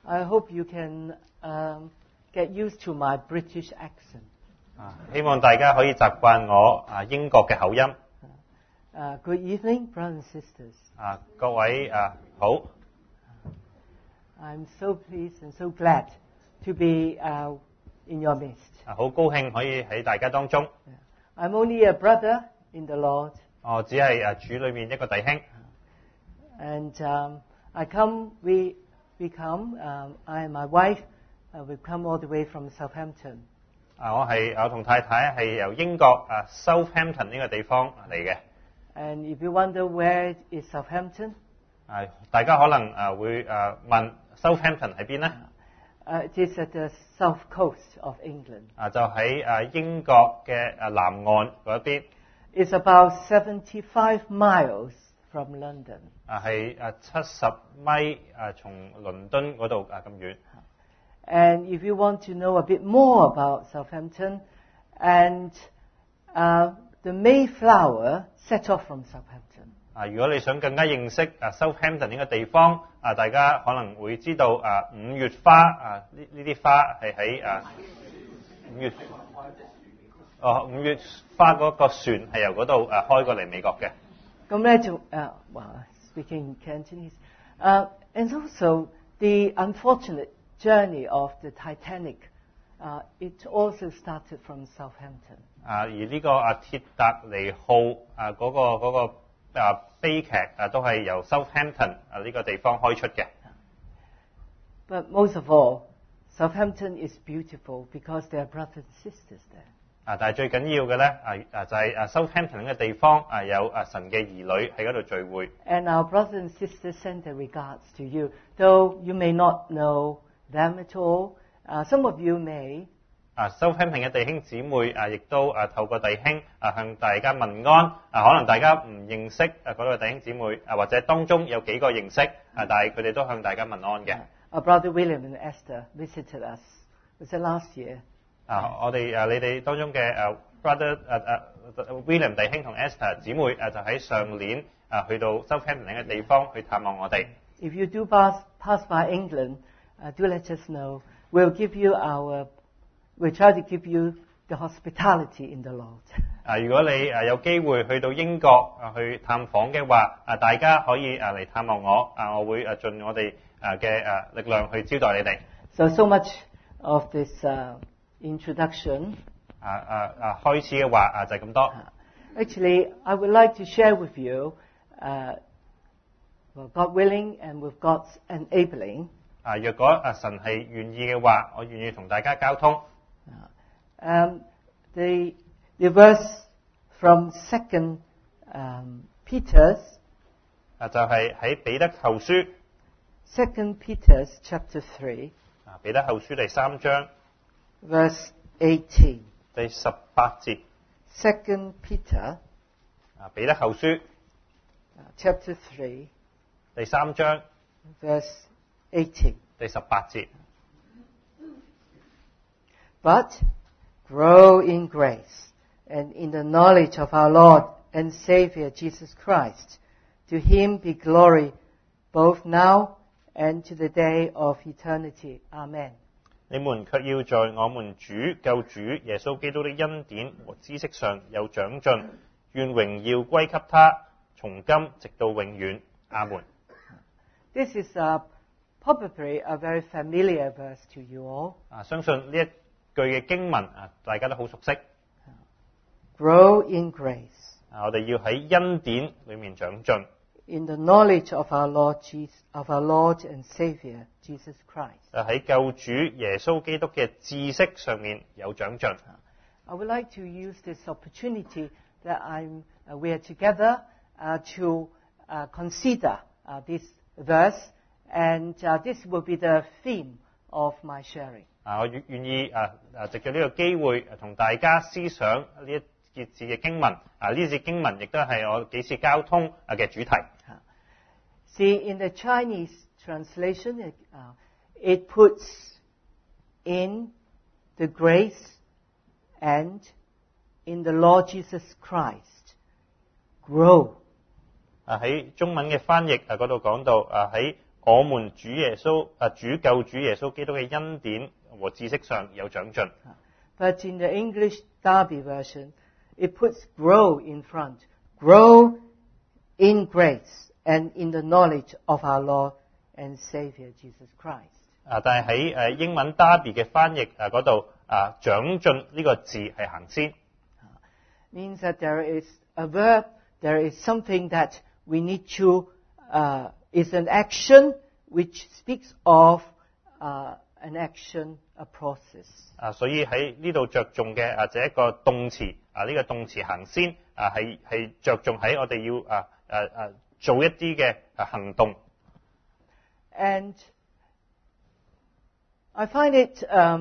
I hope you can get used to my British accent. 希望大家可以習慣我英國嘅口音。 Good evening, brothers and sisters. 各位好。 I'm so pleased and so glad to be in your midst. 好高興可以喺大家當中。 I'm only a brother in the Lord. 我只係主裏面一個弟兄。 And I and my wife, we come all the way from Southampton. 我同太太係由英國Southampton 呢個地方嚟嘅。 And if you wonder where is Southampton? 大家可能會問 Southampton 喺邊呢？ It is at the south coast of England. 就喺英國嘅南岸嗰邊。 It's about 75 miles from London. 係70米從倫敦嗰度咁遠。 And if you want to know a bit more about Southampton, and the Mayflower set off from Southampton. 如果你想更加認識Southampton 呢個地方，大家可能會知道五月花呢啲花係喺五月花嗰個船係由嗰度開過嚟美國嘅。 咁咧就speaking Cantonese, and also the unfortunate journey of the Titanic, it also started from Southampton. 而呢個鐵達尼號嗰個悲劇都係由 Southampton 呢個地方開出嘅。 But most of all, Southampton is beautiful because there are brothers and sisters there. 但係最緊要嘅咧就係Southampton 呢個地方有神嘅兒女喺嗰度聚會。 And our brothers and sisters send their regards to you, though you may not know them at all. Some of you may. Southampton 嘅弟兄姊妹亦都透過弟兄向大家問安。可能大家唔認識嗰個弟兄姊妹或者當中有幾個認識，但係佢哋都向大家問安嘅。 Our brother William and Esther visited us. Was it last year? 我哋你哋當中嘅brother William 弟兄同 Esther 姊妹就喺上年去到 Southampton 呢個地方去探望我哋。 If you do pass by England, do let us know. We'll try to give you the hospitality in the Lord. 如果你有機會去到英國去探訪嘅話，大家可以嚟探望我，我會盡我哋嘅力量去招待你哋。 So much of this introduction. 開始嘅話就係咁多。 Actually, I would like to share with you, God willing and with God's enabling. 若果神係願意嘅話，我願意同大家交通。 The verse from 2 Peter 就係喺彼得後書。 2 Peter chapter 3. 彼得後書第3章。 Verse 18. 第18節。 2 Peter. 彼得後書。 Chapter 3. 第3章。 Verse 18. 第18節。 But grow in grace and in the knowledge of our Lord and Savior Jesus Christ. To him be glory both now and to the day of eternity. Amen. 你們卻要在我們主救主耶穌基督的恩典和知識上有長進，願榮耀歸給他，從今直到永遠。阿門。 This is probably a very familiar verse to you all. 相信呢一句嘅經文大家都好熟悉。 Grow in grace. 我哋要喺恩典裏面長進。 In the knowledge of our Lord and Savior Jesus Christ. 喺救主耶穌基督嘅知識上面有長進。 I would like to use this opportunity that we are together to consider this verse, and this will be the theme of my sharing. 我願意藉著呢個機會同大家思想呢一節嘅經文。呢節經文亦都係我幾次交通嘅主題。 See, in the Chinese translation, it puts in the grace and in the Lord Jesus Christ, grow. 喺中文嘅翻譯嗰度講到喺我們主救主耶穌基督嘅恩典和知識上有長進。 But in the English Darby version, it puts grow in front. Grow in grace and in the knowledge of our Lord and Savior Jesus Christ. 但係喺英文 Darby 嘅翻譯嗰度長進呢個字係行先。 Means that there is a verb, there is something that we need to, is an action which speaks of an action, a process. 所以喺呢度着重嘅就一個動詞呢個動詞行先係着重喺我哋要做一啲嘅行動。 And I find it,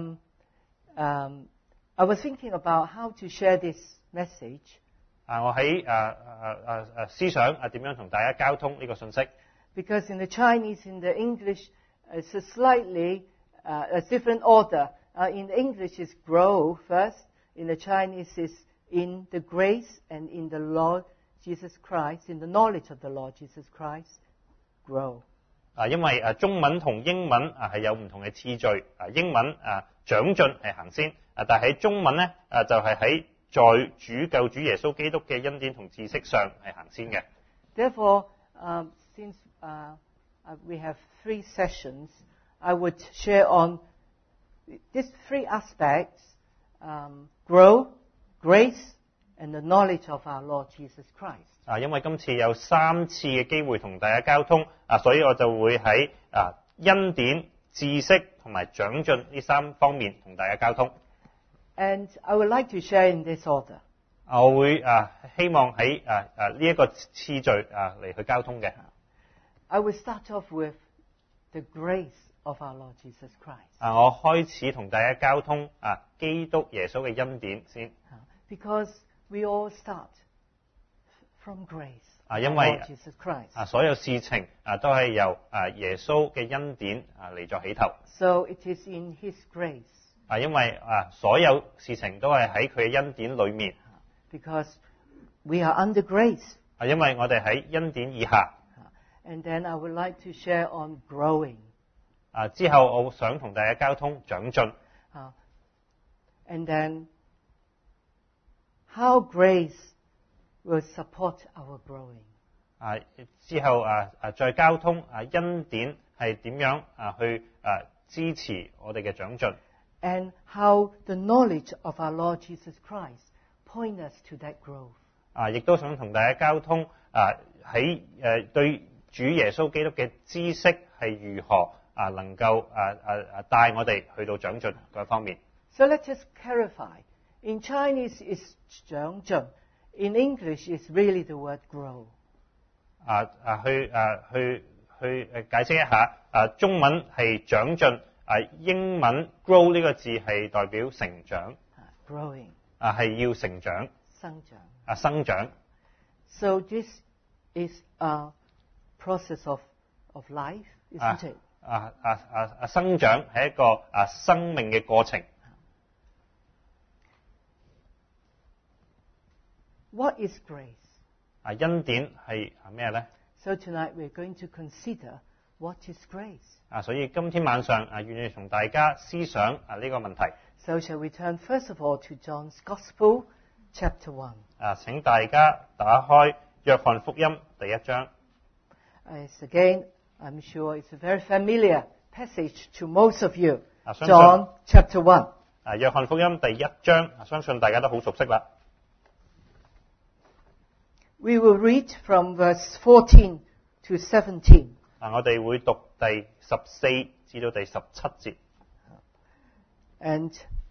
I was thinking about how to share this message. 我喺思想點樣同大家交通呢個信息。 Because in the Chinese, in the English, it's a slightly a different order. In English, it's grow first. In the Chinese, it's in the grace and in the Lord Jesus Christ, in the knowledge of the Lord Jesus Christ, grow. 因為中文同英文係有唔同嘅次序。英文長進係行先，但係喺中文咧就係喺在主救主耶穌基督嘅恩典同知識上係行先嘅。 Therefore, since we have 3 sessions, I would share on these 3 aspects: grow, grace, and the knowledge of our Lord Jesus Christ. 因為今次有3次嘅機會同大家交通，所以我就會喺恩典、知識同埋長進呢3方面同大家交通。 And I would like to share in this order. 我會希望喺呢一個次序嚟去交通嘅。 I will start off with the grace of our Lord Jesus Christ. 我開始同大家交通基督耶穌嘅恩典先。 Because we all start from grace. 因為 Lord Jesus Christ. 所有事情都係由耶穌嘅恩典嚟作起頭。 So it is in His grace. 因為所有事情都係喺佢嘅恩典裏面。 Because we are under grace. 因為我哋喺恩典以下。 And then I would like to share on growing. 之後我想同大家交通長進。 And then how grace will support our growing. 之後再交通恩典係點樣去支持我哋嘅長進。 And how the knowledge of our Lord Jesus Christ point us to that growth. 亦都想同大家交通喺對主耶穌基督嘅知識係如何能夠帶我哋去到長進嗰方面。 So let's just clarify. In Chinese, it's 長進. In English, it's really the word grow. 去解釋一下，中文係長進，英文 grow 呢個字係代表成長。 Growing. 係要成長。 生長。 生長。 So this is a process of life, isn't it? 生長係一個生命嘅過程。 What is grace? 恩典係咩咧？ So tonight we're going to consider what is grace. 所以今天晚上願意同大家思想呢個問題。 So shall we turn first of all to John's Gospel, chapter 1. 請大家打開約翰福音第1章。 Again, I'm sure it's a very familiar passage to most of you. 相信 John chapter 1. 約翰福音第1章，相信大家都好熟悉啦。 We will read from verse 14 to 17. 我哋會讀第14至到第17節。 And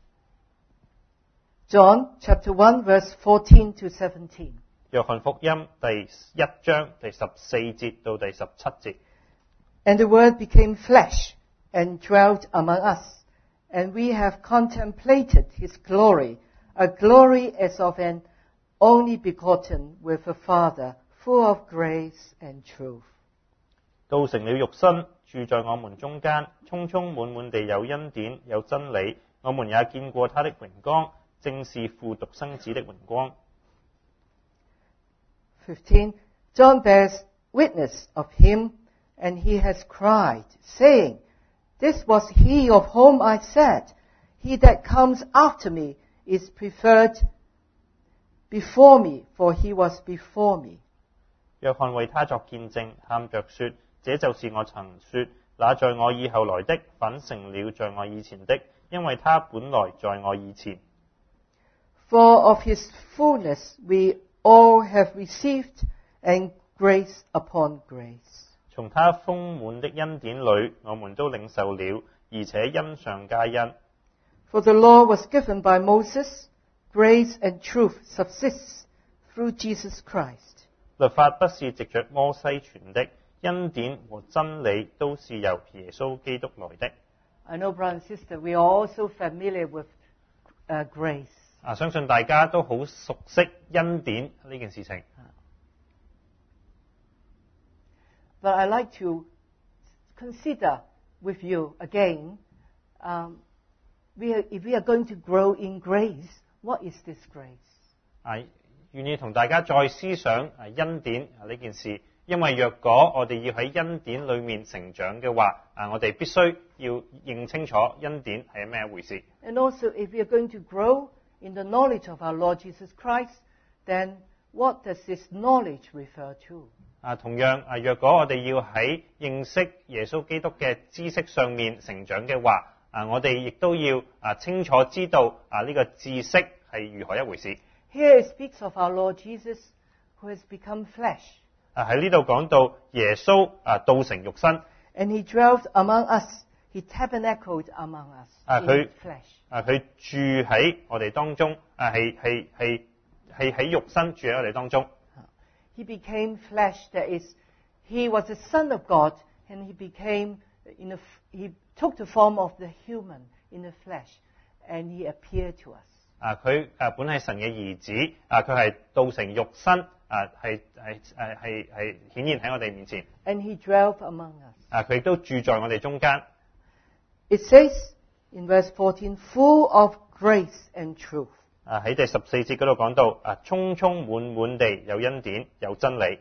John chapter 1 verse 14 to 17. 約翰福音第1章第14節到第17節。 And the Word became flesh and dwelt among us, and we have contemplated His glory, a glory as of an only begotten with a Father, full of grace and truth. 道成了肉身，住在我們中間，充充滿滿地有恩典，有真理。我們也見過他的榮光，正是父獨生子的榮光。 15. John bears witness of him, and he has cried, saying, This was he of whom I said, He that comes after me is preferred before me, for he was before me. 約翰為他作見證，喊着說：這就是我曾說，那在我以後來的，反成了在我以前的，因為他本來在我以前。 For of his fullness we all have received, and grace upon grace. 從他豐滿的恩典裏，我們都領受了，而且恩上加恩。 For the law was given by Moses, grace and truth subsists through Jesus Christ. 律法不是藉着摩西傳的，恩典和真理都是由耶穌基督來的。 I know, brother and sister, we are also familiar with grace. 相信大家都好熟悉恩典呢件事情。 But I like to consider with you again, if we are going to grow in grace, what is this grace? 願意同大家再思想恩典呢件事，因為若果我哋要喺恩典裏面成長嘅話，我哋必須要認清楚恩典係咩一回事。 And also, if we are going to grow in the knowledge of our Lord Jesus Christ, then what does this knowledge refer to? 同樣若果我哋要喺認識耶穌基督嘅知識上面成長嘅話，我哋亦都要清楚知道呢個知識係如何一回事。 Here it speaks of our Lord Jesus who has become flesh. 喺呢度講到耶穌道成肉身。 And he dwelt among us. He tabernacled among us in flesh. 佢住喺我哋當中，係喺肉身住喺我哋當中。 He became flesh. That is, he was the Son of God, and he took the form of the human in the flesh, and he appeared to us. 佢本係神嘅兒子，佢係道成肉身，係顯現喺我哋面前。 And he dwelt among us. 佢亦都住在我哋中間。 It says in verse 14, full of grace and truth. 喺第14節嗰度講到，充充滿滿地有恩典有真理。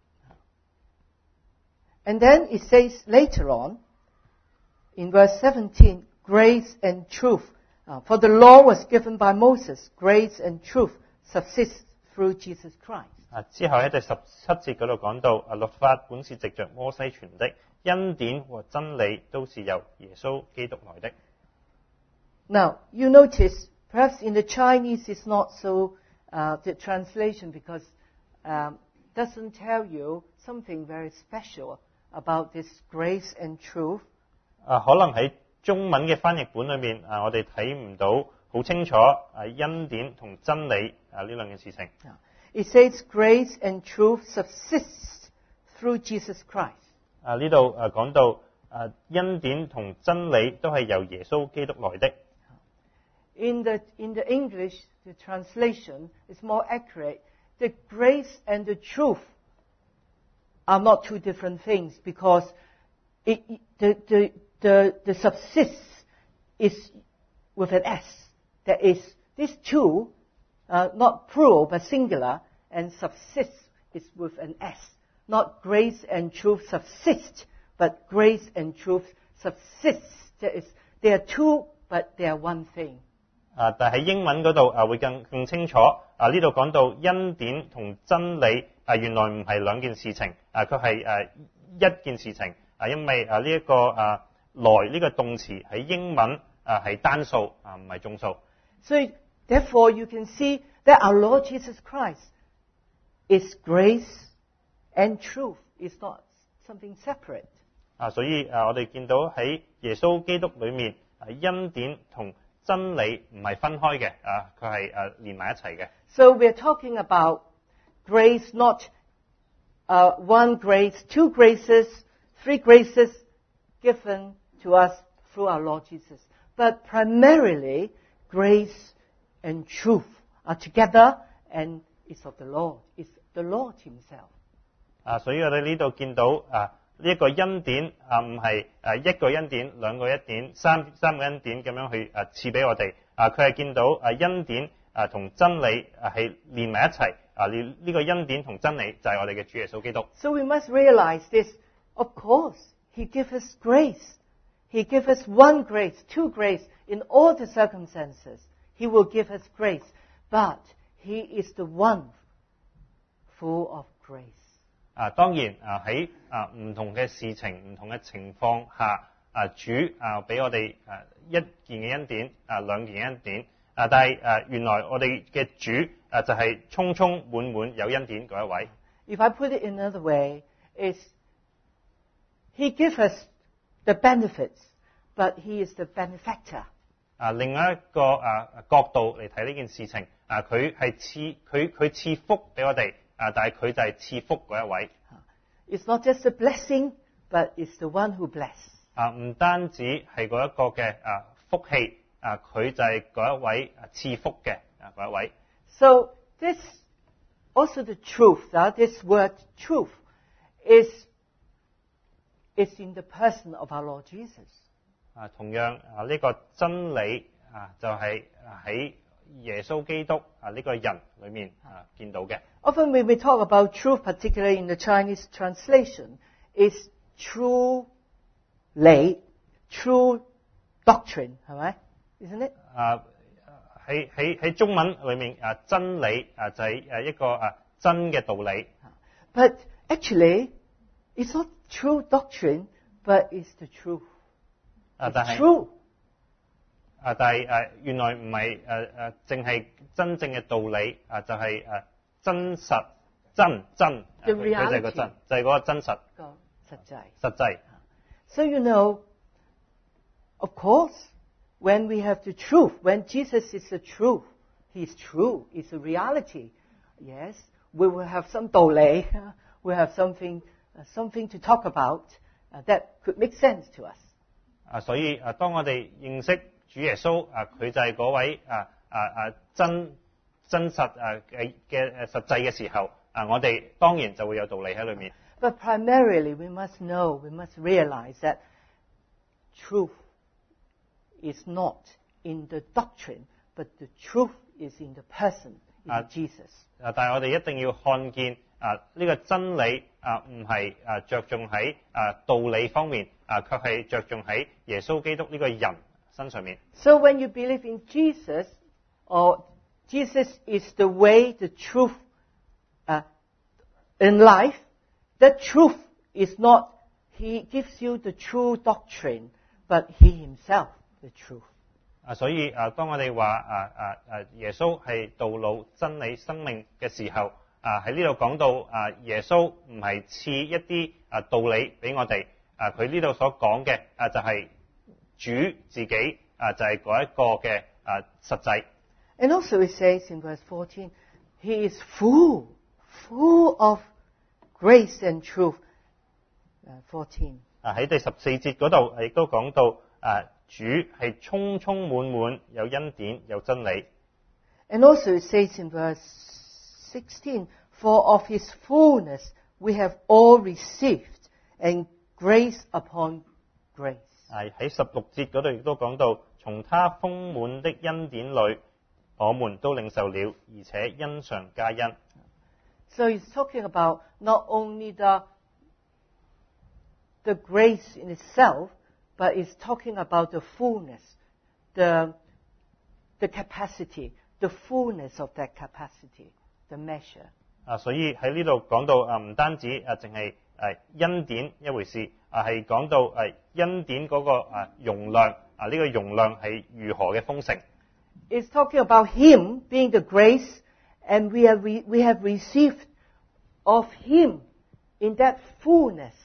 And then it says later on, in verse 17, grace and truth. For the law was given by Moses, grace and truth subsist through Jesus Christ. 之後喺第17節嗰度講到，律法本是藉着摩西傳的，恩典和真理都是由耶穌基督來的。 Now, you notice, perhaps in the Chinese it's not so, the translation, because doesn't tell you something very special about this grace and truth. 可能喺中文嘅翻譯本裏面，我哋睇唔到好清楚恩典同真理呢兩件事情。 It says grace and truth subsist through Jesus Christ. 呢度講到恩典同真理都係由耶穌基督來的。 In the English, the translation is more accurate. The grace and the truth are not two different things, because the subsist is with an S. That is, these two, not plural but singular, and subsist is with an S. Not grace and truth subsist, but grace and truth subsist. That is, they are two, but they are one thing. 但喺英文嗰度會更清楚。呢度講到恩典同真理原來唔係兩件事情，佢係一件事情。因為呢一個來呢個動詞喺英文係單數唔係眾數。 So therefore you can see that our Lord Jesus Christ is grace and truth. It's not something separate. 所以我哋見到喺耶穌基督裏面恩典同真理唔係分開嘅，佢係連埋一齊嘅。 So we're talking about grace, not one grace, two graces, three graces given to us through our Lord Jesus. But primarily, grace and truth are together, and it's of the Lord. It's the Lord Himself. 所以我哋呢度見到呢一個恩典唔係一個恩典、兩個恩典、三個恩典咁樣去賜俾我哋。佢係見到恩典同真理係連埋一齊。呢個恩典同真理就係我哋嘅主耶穌基督。 So we must realize this. Of course, He gives us grace. He gives us one grace, two grace in all the circumstances. He will give us grace. But He is the one full of grace. 當然喺唔同嘅事情、唔同嘅情況下，主俾我哋一件嘅恩典，兩件嘅恩典。但係原來我哋嘅主就係充充滿滿有恩典嗰一位。 If I put it in another way, is He gives us the benefits, but He is the benefactor. 另外一個角度嚟睇呢件事情，佢係佢賜福俾我哋，但係佢就係賜福嗰一位。 It's not just a blessing, but it's the one who bless. 唔單止係嗰一個嘅福氣，佢就係嗰一位賜福嘅嗰一位。 So this also the truth. This word truth is in the person of our Lord Jesus. 同樣呢個真理就係喺耶穌基督呢個人裏面見到嘅。 Often when we talk about truth, particularly in the Chinese translation, is true lay, true doctrine, 係咪？ Isn't it? 喺中文裏面真理就係一個真嘅道理。 But actually, it's not true doctrine, but it's the truth. 但係 true. 但係原來唔係淨係真正嘅道理就係真實真佢就係個真，就係嗰個真實。實際。 So you know, of course, when we have the truth, when Jesus is the truth, He's true, it's a reality. Yes, we will have some 道理, we have something to talk about that could make sense to us. 所以當我哋認識主耶穌佢就係嗰位真實嘅實際嘅時候我哋當然就會有道理喺裏面。 But primarily, we must know, we must realize that truth is not in the doctrine, but the truth is in the person, in Jesus. 但係我哋一定要看見呢個真理唔係着重喺道理方面卻係着重喺耶穌基督呢個人身上面。 So when you believe in Jesus, or Jesus is the way, the truth in life, that truth is not He gives you the true doctrine, but He Himself the truth. 所以當我哋話耶穌係道路、真理、生命嘅時候，喺呢度講到耶穌唔係賜一啲道理俾我哋，佢呢度所講嘅就係主自己就係嗰一個嘅實際。 And also it says in verse 14, He is full of grace and truth. 14. 喺第14節嗰度亦都講到主係充充滿滿有恩典有真理。 And also it says in verse 16, For of His fullness we have all received, and grace upon grace. 喺16節嗰度亦都講到，從他豐滿的恩典裏，我們都領受了，而且恩上加恩。 So he's talking about not only the grace in itself, but it's talking about the fullness, the capacity, the fullness of that capacity, the measure. 所以喺呢度講到唔單止淨係恩典一回事，係講到恩典嗰個容量呢個容量係如何嘅豐盛。 It's talking about Him being the grace, and we have received of Him in that fullness.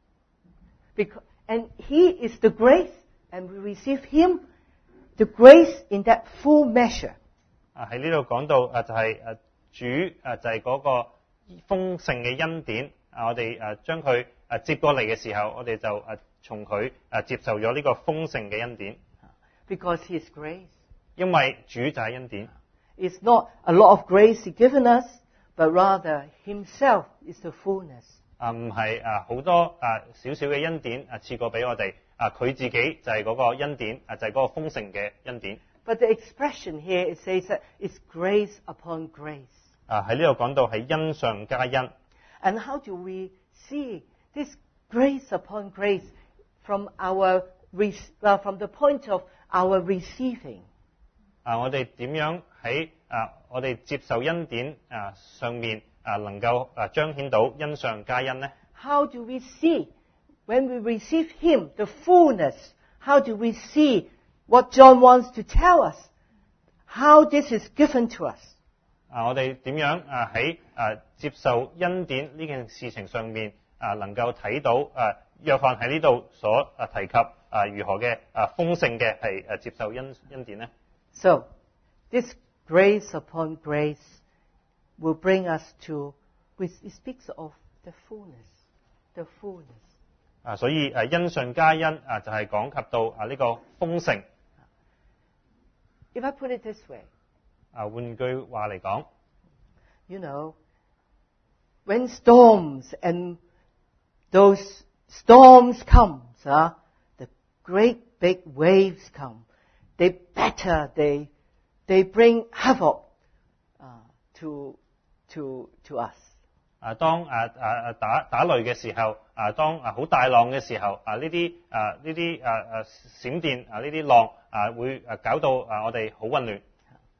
And He is the grace, and we receive Him, the grace in that full measure. 喺呢度講到就係主就係嗰個豐盛嘅恩典，我哋將佢接過嚟嘅時候，我哋就從佢接受咗呢個豐盛嘅恩典。 Because He is grace. 因為主就係恩典。 It's not a lot of grace He given us, but rather Himself is the fullness. 唔係好多少少嘅恩典賜過俾我哋，佢自己就係嗰個恩典，就係嗰個豐盛嘅恩典。 But the expression here it says that it's grace upon grace. 喺呢度講到係恩上加恩。 And how do we see this grace upon grace from from the point of our receiving. 我哋點樣喺我哋接受恩典上面能夠彰顯到恩上加恩呢？ How do we see when we receive Him, the fullness? How do we see what John wants to tell us? How this is given to us? 我哋點樣喺接受恩典呢件事情上面能夠睇到約翰喺呢度所提及如何嘅豐盛嘅係接受恩典呢？ So, this grace upon grace will bring us to, it speaks of the fullness, the fullness. 所以恩上加恩就係講及到呢個豐盛。 If I put it this way, 換句話嚟講， you know, when storms and those storms come, the great big waves come, they batter, they bring havoc to us. 當打雷嘅時候，當好大浪嘅時候，呢啲閃電呢啲浪會搞到我哋好混亂。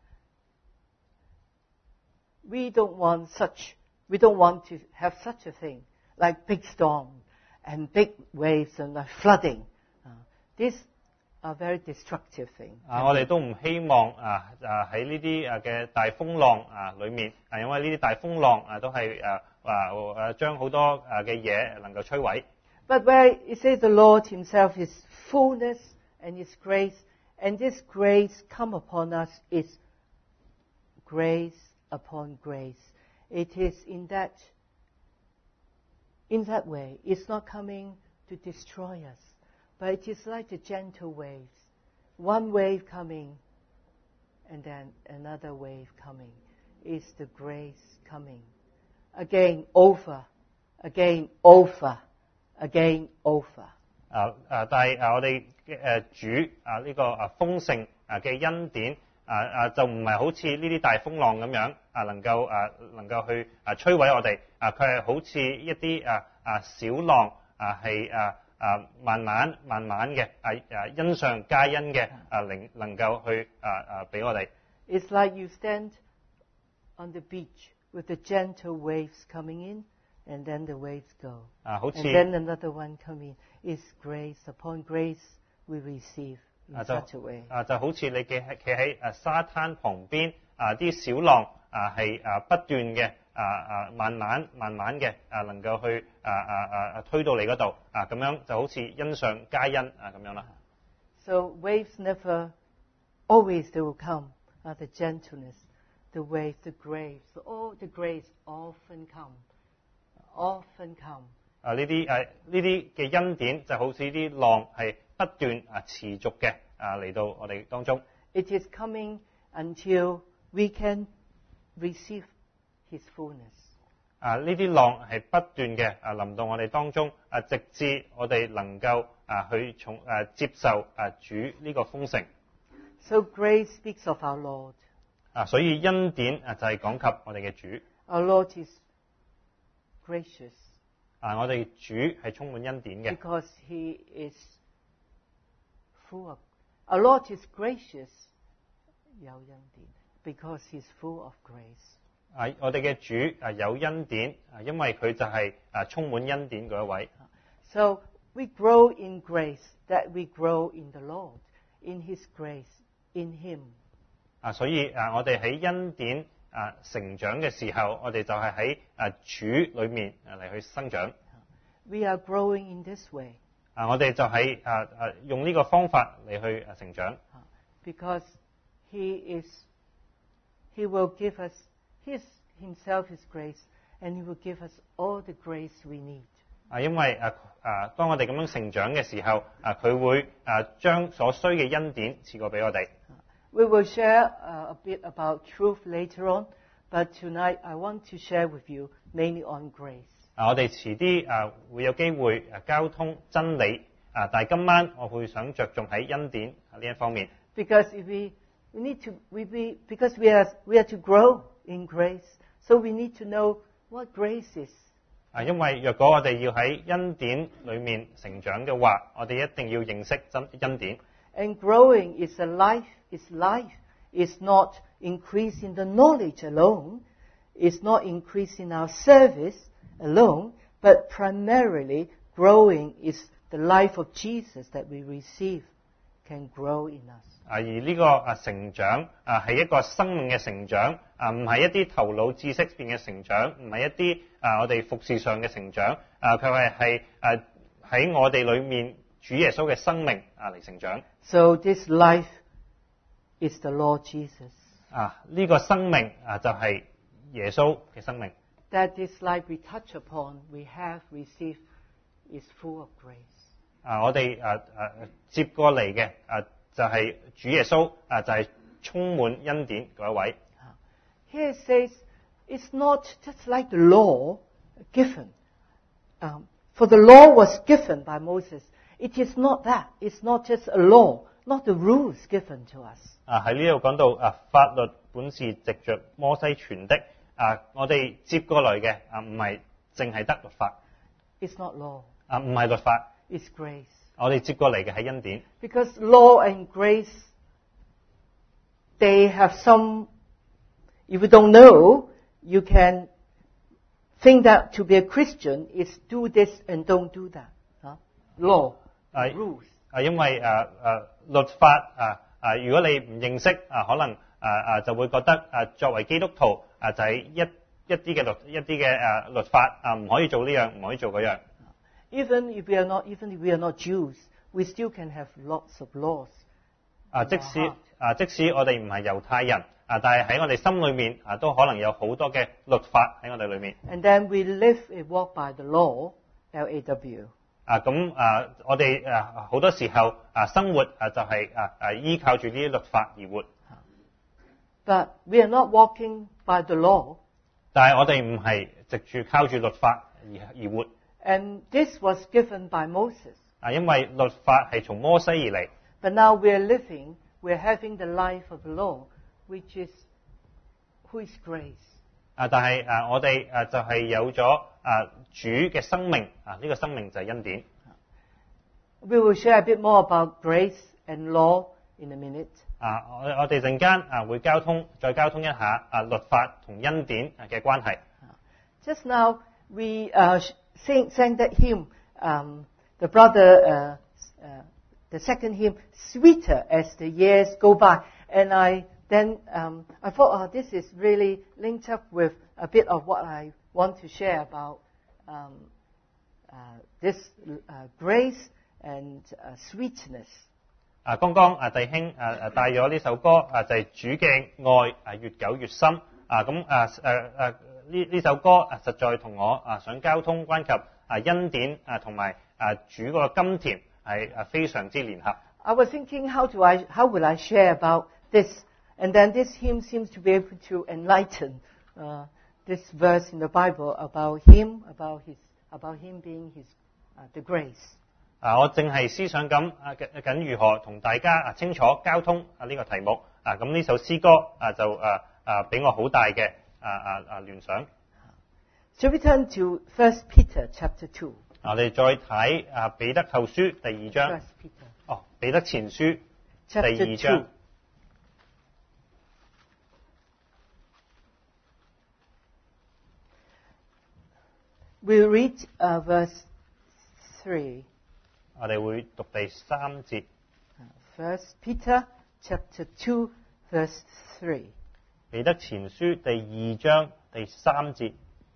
We don't want to have such a thing like big storm and big waves and flooding. These are very destructive things. 我哋都唔希望喺呢啲嘅大風浪裏面，因為呢啲大風浪都係將好多嘅嘢能夠摧毀。 But where it says the Lord Himself is fullness and His grace, and this grace come upon us is grace upon grace. It is in that way. It's not coming to destroy us, but it is like the gentle waves. One wave coming, and then another wave coming. Is the grace coming. Again, over, again, over, again, over. 但係我哋主呢個豐盛嘅恩典就唔係好似呢啲大風浪咁樣能夠去摧毀我哋佢係好似一啲小浪係慢慢嘅恩上加恩嘅能夠去俾我哋。 It's like you stand on the beach with the gentle waves coming in, and then the waves go. 好似 And then another one coming. It's grace upon grace we receive in such a way. 就好似你企喺沙灘旁邊啲小浪係不斷嘅慢慢嘅能夠去推到你嗰度咁樣就好似恩上加恩咁樣啦。 So waves never, always they will come. The gentleness, the wave, the grace, the grace often come. 呢啲嘅恩典就好似啲浪係不斷持續嘅嚟到我哋當中。 It is coming until we can receive His fullness. 呢啲浪係不斷嘅臨到我哋當中直至我哋能夠去接受主呢個豐盛。 So grace speaks of our Lord. 所以恩典就係講及我哋嘅主。 Our Lord is gracious. 我哋主係充滿恩典嘅。 Because He is full of. Our Lord is gracious. 有恩典 because He's full of grace. 我哋嘅主有恩典因為佢就係充滿恩典嗰一位。 So we grow in grace, that we grow in the Lord, in His grace, in Him. 所以我哋喺恩典成長嘅時候，我哋就係喺主裏面嚟去生長。 We are growing in this way. 我哋就係用呢個方法嚟去成長。 Because He will give us Himself His grace, and He will give us all the grace we need. 因為當我哋咁樣成長嘅時候，佢會將所需嘅恩典賜過俾我哋。 We will share a bit about truth later on, but tonight I want to share with you mainly on grace. 我哋遲啲會有機會交通真理但係今晚我會想着重喺恩典呢一方面。 Because because we are to grow in grace, so we need to know what grace is. 因為若果我哋要喺恩典裏面成長嘅話，我哋一定要認識恩典。 And growing is life is not increase in the knowledge alone, is not increase in our service alone, but primarily growing is the life of Jesus that we receive can grow in us. 而呢個成長係一個生命嘅成長，唔係一啲頭腦知識邊嘅成長，唔係一啲我哋服侍上嘅成長，佢係喺我哋裏面主耶穌嘅生命嚟成長。 So this life is the Lord Jesus. 呢個生命就係耶穌嘅生命。 That this life we touch upon, we have received, is full of grace. 我哋接過嚟嘅就係主耶穌，就係充滿恩典嗰一位。 Here it says, it's not just like the law given. For the law was given by Moses. It is not that. It's not just a law, not the rules given to us. 喺呢度講到法律本是藉着摩西傳的。我哋接過來嘅唔係淨係得律法。 It's not law. 唔係律法。 It's grace. 我哋接過嚟嘅係恩典。 Because law and grace, they have some. If you don't know, you can think that to be a Christian is do this and don't do that. Law, rules. 因為律法如果你唔認識可能就會覺得作為基督徒就係一啲嘅律法唔可以做呢樣，唔可以做嗰樣。 Even if we are not Jews, we still can have lots of laws. 即使我哋唔係猶太人但係喺我哋心裏面都可能有好多嘅律法喺我哋裏面。 And then we live and walk by the law, LAW. 我哋好多時候生活就係依靠住呢啲律法而活。 But we are not walking by the law. 但係我哋唔係藉住靠住律法而活。 And this was given by Moses. 因為律法係從摩西而嚟。 But now we are having the life of the law, who is grace. 但係我哋就係有咗主嘅生命呢個生命就係恩典。 We will share a bit more about grace and law in a minute. 我哋陣間會再交通一下律法同恩典嘅關係。 Just now we sang that hymn, the brother, the second hymn, sweeter as the years go by, and I thought, this is really linked up with a bit of what I want to share about this grace and sweetness. 剛剛弟兄帶咗呢首歌就係主嘅愛越久越深。呢首歌實在同我想交通關及恩典同埋主嗰個甘甜係非常之聯合。 I was thinking how will I share about this, and then this hymn seems to be able to enlighten this verse in the Bible about him being the grace. 我正係思想緊如何同大家清楚交通呢個題目。咁呢首詩歌就俾我好大嘅聯想。 Shall we turn to 1 Peter chapter 2? 我哋再睇彼得後書第2章。彼得前書第2章。 We'll read verse 3. 我哋會讀第3節。 1 Peter chapter 2 verse 3. 彼得前書第2章第3節。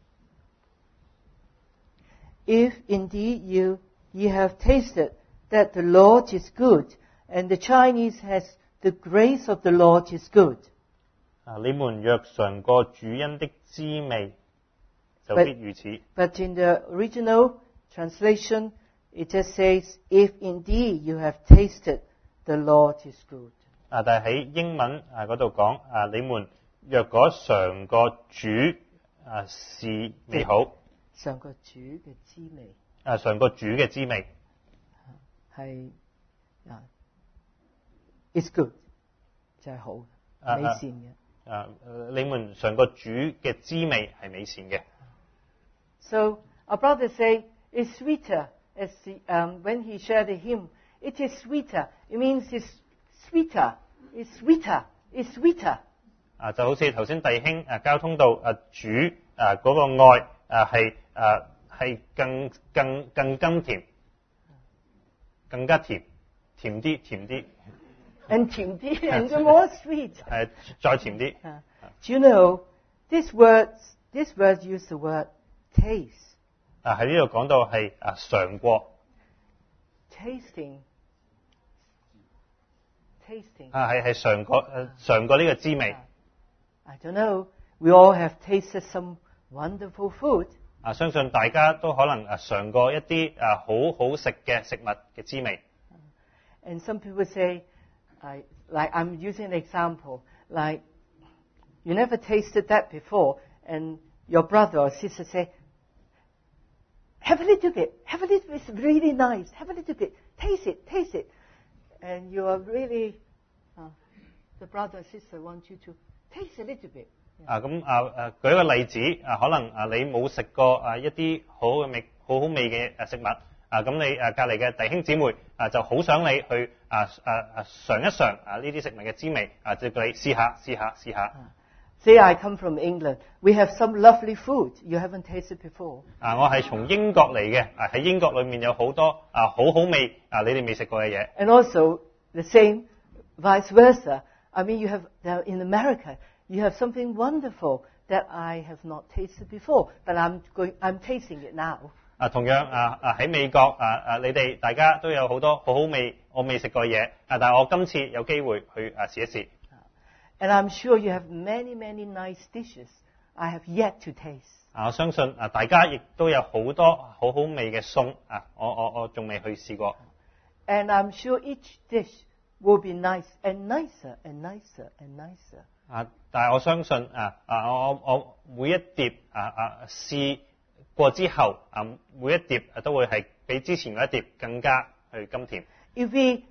If indeed ye have tasted that the Lord is good, and the Chinese has the grace of the Lord is good. 你們若嘗過主恩的滋味，就必如此。 But in the original translation, it just says, if indeed you have tasted the Lord is good. 但係喺英文嗰度講，你們若果嘗過主是美好。 嘗過主嘅滋味。 嘗過主嘅滋味。 係，it's good，就係好，美善嘅。 你們嘗過主嘅滋味係美善嘅。 So Our brother say, it's sweeter, as when he shared the hymn, it is sweeter. It means it's sweeter, it's sweeter, it's sweeter. 就好似頭先弟兄交通到主嗰個愛係更甘甜，更加甜啲。 And 甜啲 and more sweet. 再甜啲。 Do you know this word use the word taste. 喺呢度講到係嘗過。 Tasting. 係嘗過呢個滋味。 I don't know. We all have tasted some wonderful food. 相信大家都可能嘗過一啲好好食嘅食物嘅滋味。 And some people say, like I'm using an example, like you never tasted that before, and your brother or sister say, have a little bit, it's really nice, have a little bit, taste it. And you are really, the brother or sister want you to taste a little bit. 舉一個例子，可能你冇食過一啲好好味嘅食物，咁你隔離嘅弟兄姊妹就好想你去嘗一嘗呢啲食物嘅滋味，就叫你試下。 Say I come from England. We have some lovely food you haven't tasted before. 我係從英國嚟嘅，喺英國裏面有好多好好味你哋未食過嘅嘢。 And also the same, vice versa. I mean, you have in America, you have something wonderful that I have not tasted before, but I'm tasting it now. 同樣喺美國你哋大家都有好多好好味我未食過嘢，但係我今次有機會去試一試。 And I'm sure you have many, many nice dishes I have yet to taste. 我相信大家亦都有好多好好味嘅餸我仲未去試過。 And I'm sure each dish will be nice and nicer and nicer and nicer. 但係我相信我每一碟試過之後每一碟都會係比之前嗰一碟更加去甘甜。 If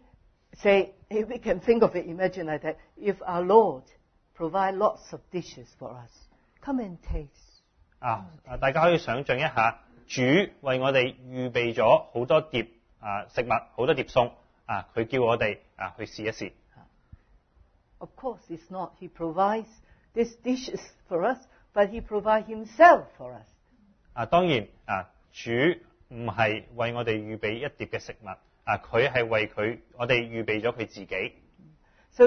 we can think of it, imagine like that. If our Lord provide lots of dishes for us, come and taste. 大家可以想象一下，主為我哋預備咗好多碟食物，好多碟餸佢叫我哋去試一試。 Of course, it's not He provides these dishes for us, but He provides Himself for us. 當然主唔係為我哋預備一碟嘅食物。佢係為我哋預備咗佢自己。 So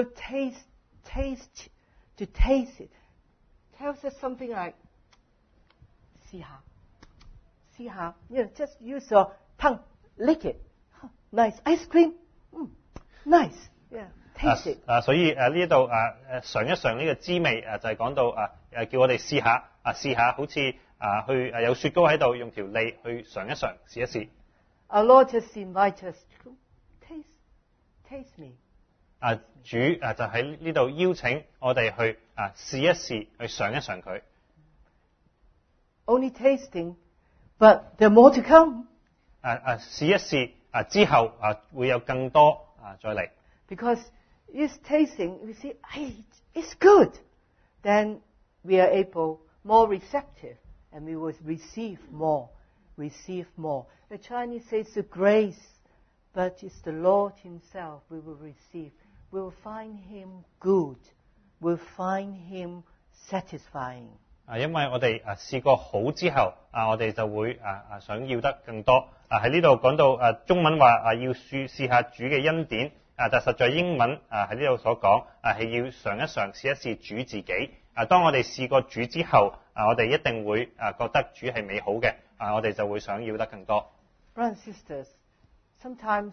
to taste it tells us something like 試下 just use your tongue, lick it. Nice ice cream, nice, yeah, taste it. 所以呢度嘗一嘗呢個滋味就係講到叫我哋試下，好似去有雪糕喺度，用條脷去嘗一嘗，試一試。 Our Lord just invites us to taste me. 主就喺呢度邀請我哋去試一試，去嘗一嘗佢。 Only tasting, but there are more to come. 試一試之後會有更多再嚟。 Because it's tasting, we see, hey, it's good. Then we are more receptive, and we will receive more. The Chinese says the grace, but it's the Lord Himself we will receive. We will find Him good. We'll find Him satisfying. 因為我哋試過好之後我哋就會想要得更多。喺呢度講到中文話要試下主嘅恩典，但實在英文喺呢度所講係要嘗一嘗試一試主自己。當我哋試過主之後我哋一定會覺得主係美好嘅，我哋就會想要得更多。 Brothers and sisters, sometimes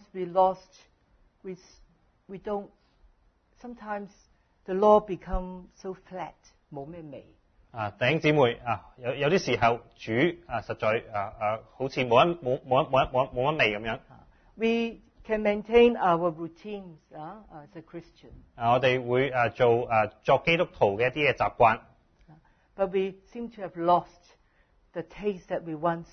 sometimes the law becomes so flat, 冇咩味。 弟兄姊妹有啲時候主實在好似冇乜味咁樣。 We can maintain our routines as a Christian. 我哋會作基督徒嘅一啲嘅習慣。 But we seem to have lost the taste that we once,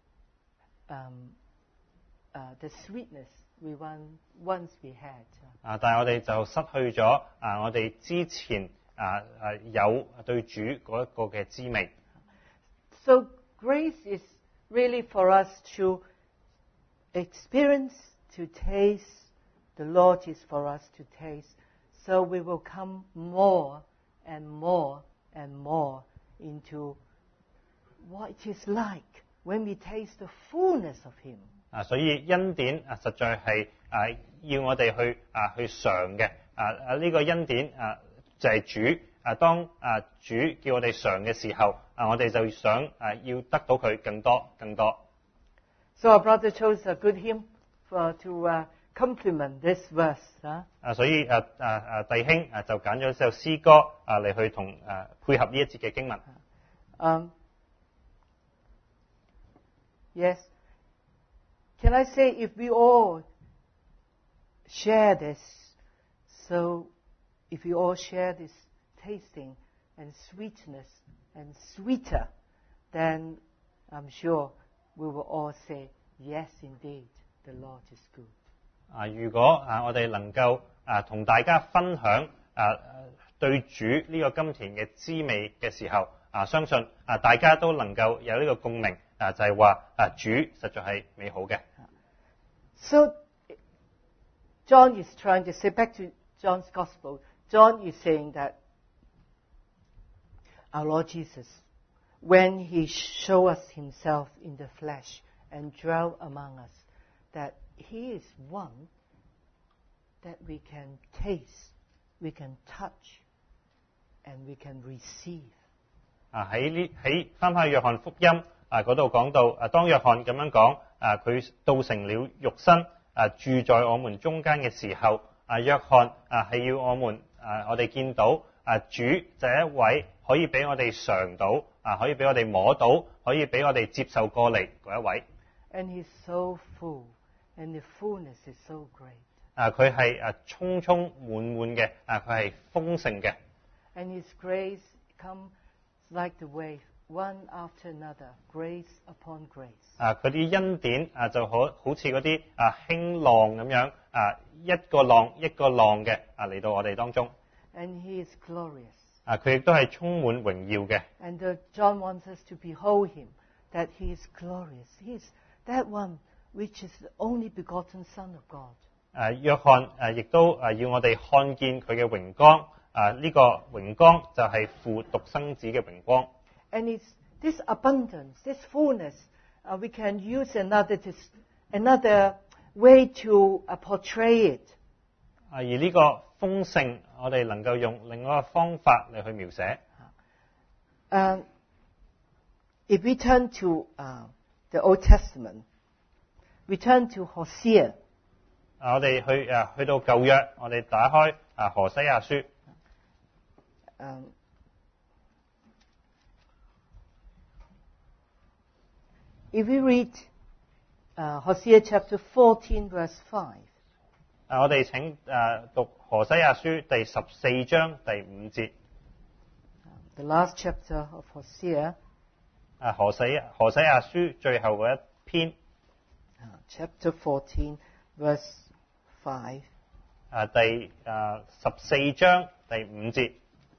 the sweetness we once we had. 但係我哋就失去咗我哋之前有對主嗰一個嘅滋味。 So grace is really for us to experience, to taste. The Lord is for us to taste. So we will come more and more and more into what it is like when we taste the fullness of Him. 所以恩典實在係要我哋去嘗嘅。呢個恩典就係主當主叫我哋嘗嘅時候我哋就想要得到佢更多更多。 So our brother chose a good hymn to complement this verse. 所以弟兄就揀咗首詩歌嚟去同配合呢一節嘅經文。 Yes. Can I say if we all share this, so if we all share this tasting and sweetness and sweeter, then I'm sure we will all say, yes, indeed, the Lord is good. 如果我哋能夠同大家分享對主呢個甘甜嘅滋味嘅時候相信大家都能夠有呢個共鳴就係話主實在係美好嘅。 So John is trying to say, back to John's Gospel, John is saying that our Lord Jesus, when He showed us Himself in the flesh and dwelt among us, that He is one that we can taste, we can touch, and we can receive. 喺翻返去約翰福音嗰度講到當約翰咁樣講佢道成了肉身住在我們中間嘅時候約翰係要我哋見到主就係一位可以俾我哋嘗到可以俾我哋摸到可以俾我哋接受過嚟嗰一位。 And He's so full, and the fullness is so great. 佢係充充滿滿嘅佢係豐盛嘅。 And His grace comes like the wave, one after another, grace upon grace. 佢啲恩典就好似嗰啲輕浪咁樣一個浪一個浪嘅嚟到我哋當中。 And He is glorious. 佢亦都係充滿榮耀嘅。 And John wants us to behold Him, that He is glorious. He is that one which is the only begotten Son of God. 約翰亦都要我哋看見佢嘅榮光呢個榮光就係父獨生子嘅榮光。 And it's this abundance, this fullness, we can use another way to portray it. 而呢個豐盛，我哋能夠用另外一個方法嚟去描寫。 If we turn to the Old Testament, we turn to Hosea. 我哋去到舊約，我哋打開何西亞書。 If we read Hosea chapter 14, verse 5. 我哋請讀何西亞書第14章第5節。 The last chapter of Hosea. 何西亞書最後嗰一篇。 Chapter 14, verse 5. 第14章第5節。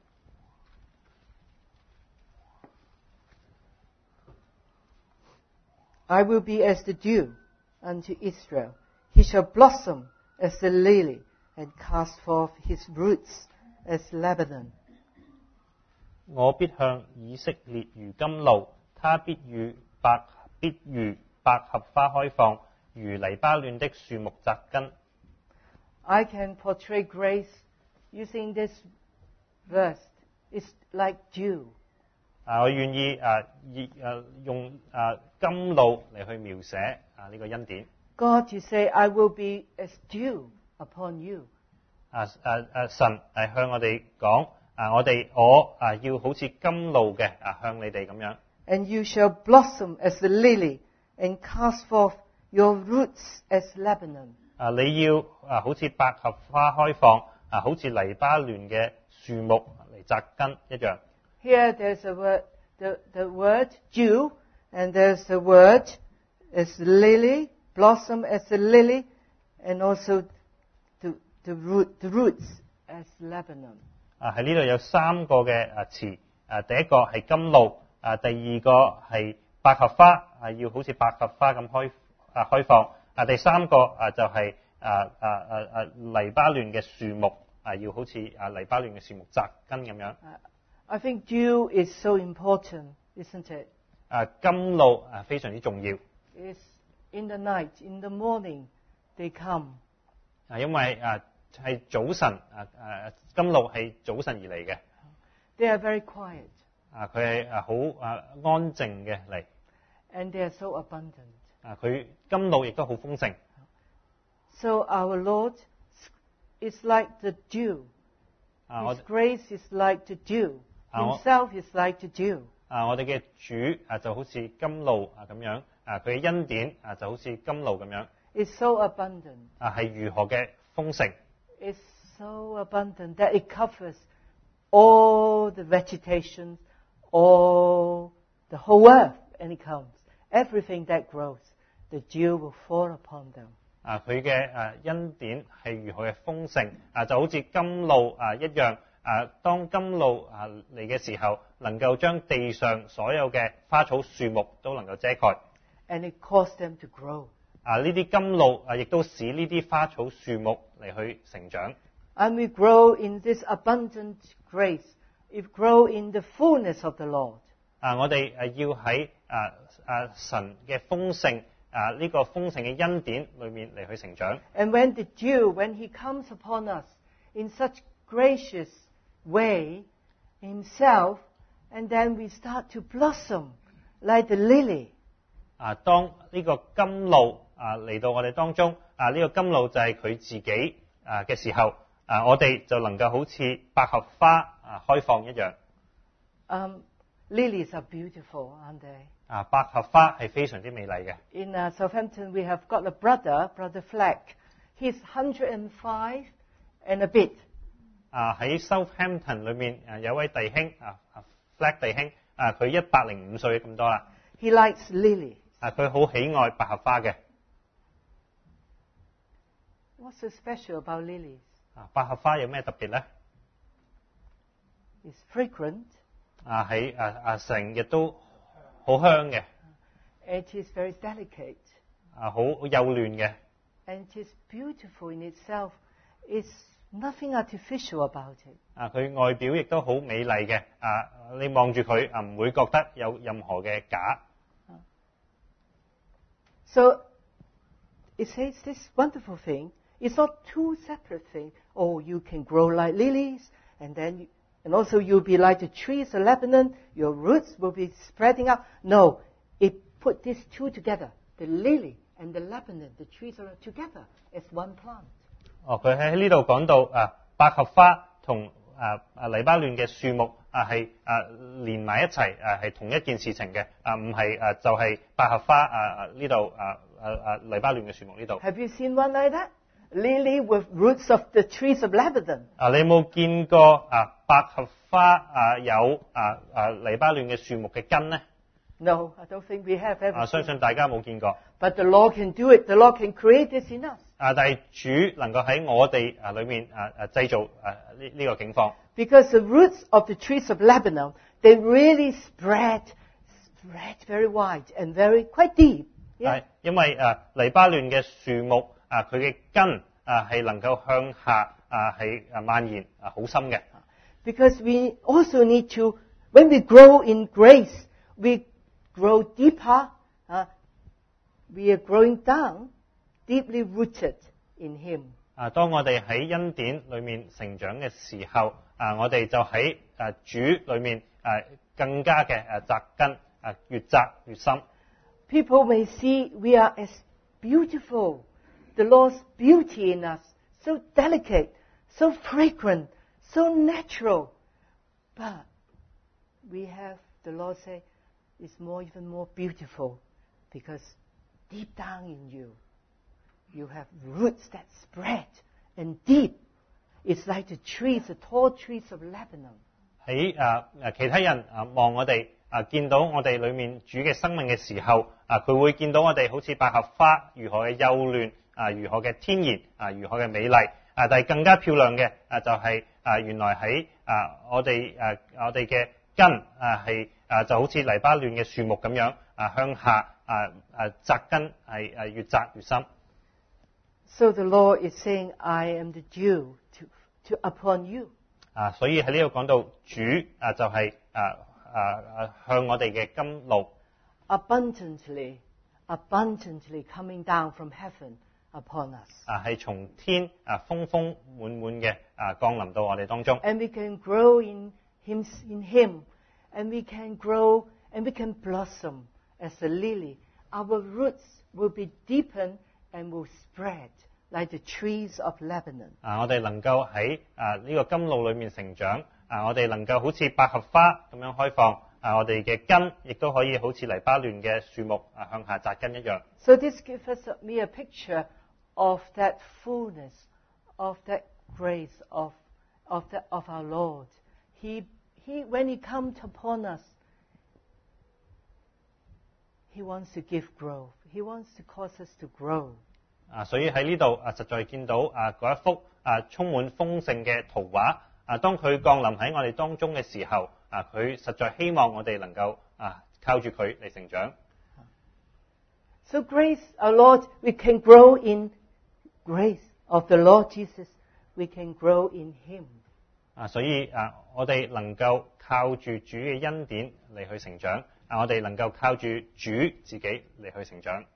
I will be as the dew unto Israel. He shall blossom as the lily and cast forth his roots as Lebanon. 我必向以色列如甘露，他必如百合花開放，如黎巴嫩的樹木扎根。 I can portray grace using this verse. It's like dew. 我願意用甘露嚟去描寫呢個恩典。 God, you say, I will be as dew upon you. 神係向我哋講，我要好似甘露嘅向你哋咁樣。 And you shall blossom as the lily and cast forth your roots as Lebanon. 你要好似百合花開放，好似黎巴嫩嘅樹木嚟扎根一樣。 Here there's a word, the word dew, and there's the word as lily, blossom as a lily, and also the roots as Lebanon. 喺呢度有3個嘅詞，第一個係甘露，第二個係百合花要好似百合花咁開放。第三個就係黎巴嫩嘅樹木要好似黎巴嫩嘅樹木扎根咁樣。 I think dew is so important, isn't it? 甘露非常之重要。 It's in the night, in the morning, they come. 因為係早晨甘露係早晨而嚟嘅。 They are very quiet. 佢係好安靜嘅嚟。 And they are so abundant. 佢甘露亦都好豐盛。 So our Lord is like the dew. His grace is like the dew. Himself is like the dew. 我哋嘅主就好似甘露咁樣，佢嘅恩典就好似甘露咁樣。 It's so abundant. 係如何嘅豐盛。 It's so abundant that it covers all the vegetation, all the whole earth, and it comes. Everything that grows, the dew will fall upon them. 佢嘅恩典係如何嘅豐盛就好似甘露一樣。當甘露嚟嘅時候，能夠將地上所有嘅花草樹木都能夠遮蓋。 And it caused them to grow. 呢啲甘露亦都使呢啲花草樹木嚟去成長。 And we grow in this abundant grace. We grow in the fullness of the Lord. 我哋要喺神嘅豐盛呢個豐盛嘅恩典裏面嚟去成長。 And when the dew, when he comes upon us in such gracious way himself, and then we start to blossom like the lily. 當呢個甘露嚟到我哋當中，呢個甘露就係佢自己嘅時候，我哋就能夠好似百合花開放一樣。 Lilies are beautiful, aren't they? 百合花係非常之美麗嘅。 In Southampton, we have got a brother Flack. He's 105 and a bit. 喺 Southampton 裏面有位弟兄Flack 弟兄，佢105歲咁多啦。 He likes lily. 佢好喜愛百合花嘅。 What's so special about lilies? 百合花有咩特別咧？ It's fragrant. 喺成日都好香嘅。 It is very delicate. 好幼嫩嘅。 And it is beautiful in itself. It's nothing artificial about it. 佢外表亦都好美麗嘅。你望住佢唔會覺得有任何嘅假。 So it says this wonderful thing. It's not two separate things. Oh, you can grow like lilies, and also you'll be like the trees of Lebanon. Your roots will be spreading out. No, it put these two together. The lily and the Lebanon, the trees are together as one plant. 佢喺呢度講到百合花同黎巴嫩嘅樹木係連埋一齊係同一件事情嘅，唔係就係百合花呢度黎巴嫩嘅樹木呢度。 Have you seen one like that? Lily with roots of the trees of Lebanon. 你有冇見過百合花有黎巴嫩嘅樹木嘅根呢？ No, I don't think we have ever. 相信大家冇見過。 But the Lord can do it. The Lord can create this in us. 但係主能夠喺我哋裏面製造呢個境況。 Because the roots of the trees of Lebanon, they really spread very wide and quite deep. Yeah? 因為黎巴嫩嘅樹木佢嘅根係能夠向下係蔓延好深嘅。 Because we also need to, when we grow in grace, we grow deeper. We are growing down, deeply rooted in Him. 當我哋喺恩典裏面成長嘅時候，我哋就喺主裏面更加嘅扎根，越扎越深。 People may see we are as beautiful, the Lord's beauty in us, so delicate, so fragrant, so natural. But we have, the Lord say, it's even more beautiful because deep down in you, you have roots that spread and deep. It's like the trees, the tall trees of Lebanon. 喺其他人望我哋見到我哋裏面主嘅生命嘅時候，佢會見到我哋好似百合花如何嘅幼嫩，如何嘅天然，如何嘅美麗。但係更加漂亮嘅就係原來喺我哋嘅根係就好似黎巴嫩嘅樹木咁樣， 向下扎根係越扎越深。 So the Lord is saying, I am the dew upon you. 所以喺呢度講到主就係向我哋嘅甘露 abundantly coming down from heaven upon us. 係從天豐豐滿滿嘅降臨到我哋當中。 And we can grow in Him, and we can grow and we can blossom as a lily. Our roots will be deepened and will spread like the trees of Lebanon. 我哋能夠喺呢個甘露裏面成長，我哋能夠好似百合花咁樣開放，我哋嘅根亦都可以好似黎巴嫩嘅樹木向下扎根一樣。 So this gives me a picture of that fullness, of that grace of our Lord. He when He comes upon us, He wants to give growth. He wants to cause us to grow. 所以喺呢度實在見到嗰一幅充滿豐盛嘅圖畫。當佢降臨喺我哋當中嘅時候，佢實在希望我哋能夠靠住佢嚟成長。 So grace, our Lord, we can grow in grace of the Lord Jesus. We can grow in Him. 所以我哋能夠靠住主嘅恩典嚟去成長。我哋能夠靠住主自己嚟去成長。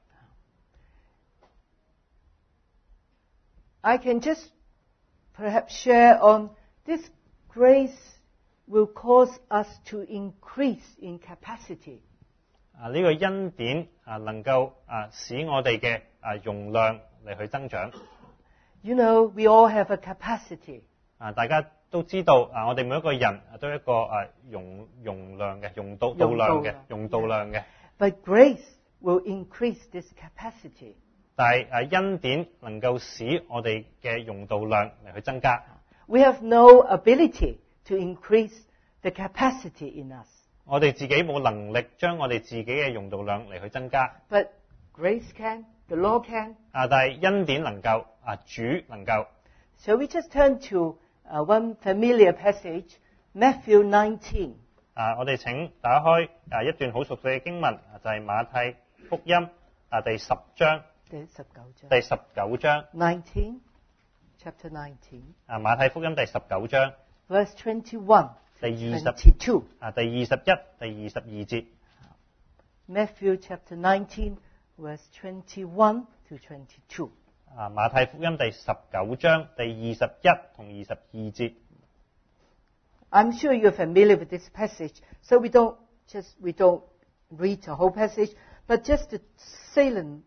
I can just perhaps share on this grace will cause us to increase in capacity. 呢個恩典能夠使我哋嘅容量嚟去增長。 You know, we all have a capacity. 大家都知道我哋每一個人都有一個容量嘅用度量嘅。 But grace will increase this capacity. 但係恩典能夠使我哋嘅用度量嚟去增加。 We have no ability to increase the capacity in us. 我哋自己冇能力將我哋自己嘅用度量嚟去增加。 But grace can, the Lord can. 但係恩典能夠，主能夠。 So we just turn to one familiar passage, Matthew 19. 我哋請打開一段好熟悉嘅經文，就係馬太福音第10章。第19章。 19, chapter 19. 馬太福音第19章。 Verse 21. 第21、第22節。 Matthew chapter 19, verse 21 to 22. 馬太福音第19章第21同22節。 I'm sure you're familiar with this passage, so we don't read the whole passage, but just the salient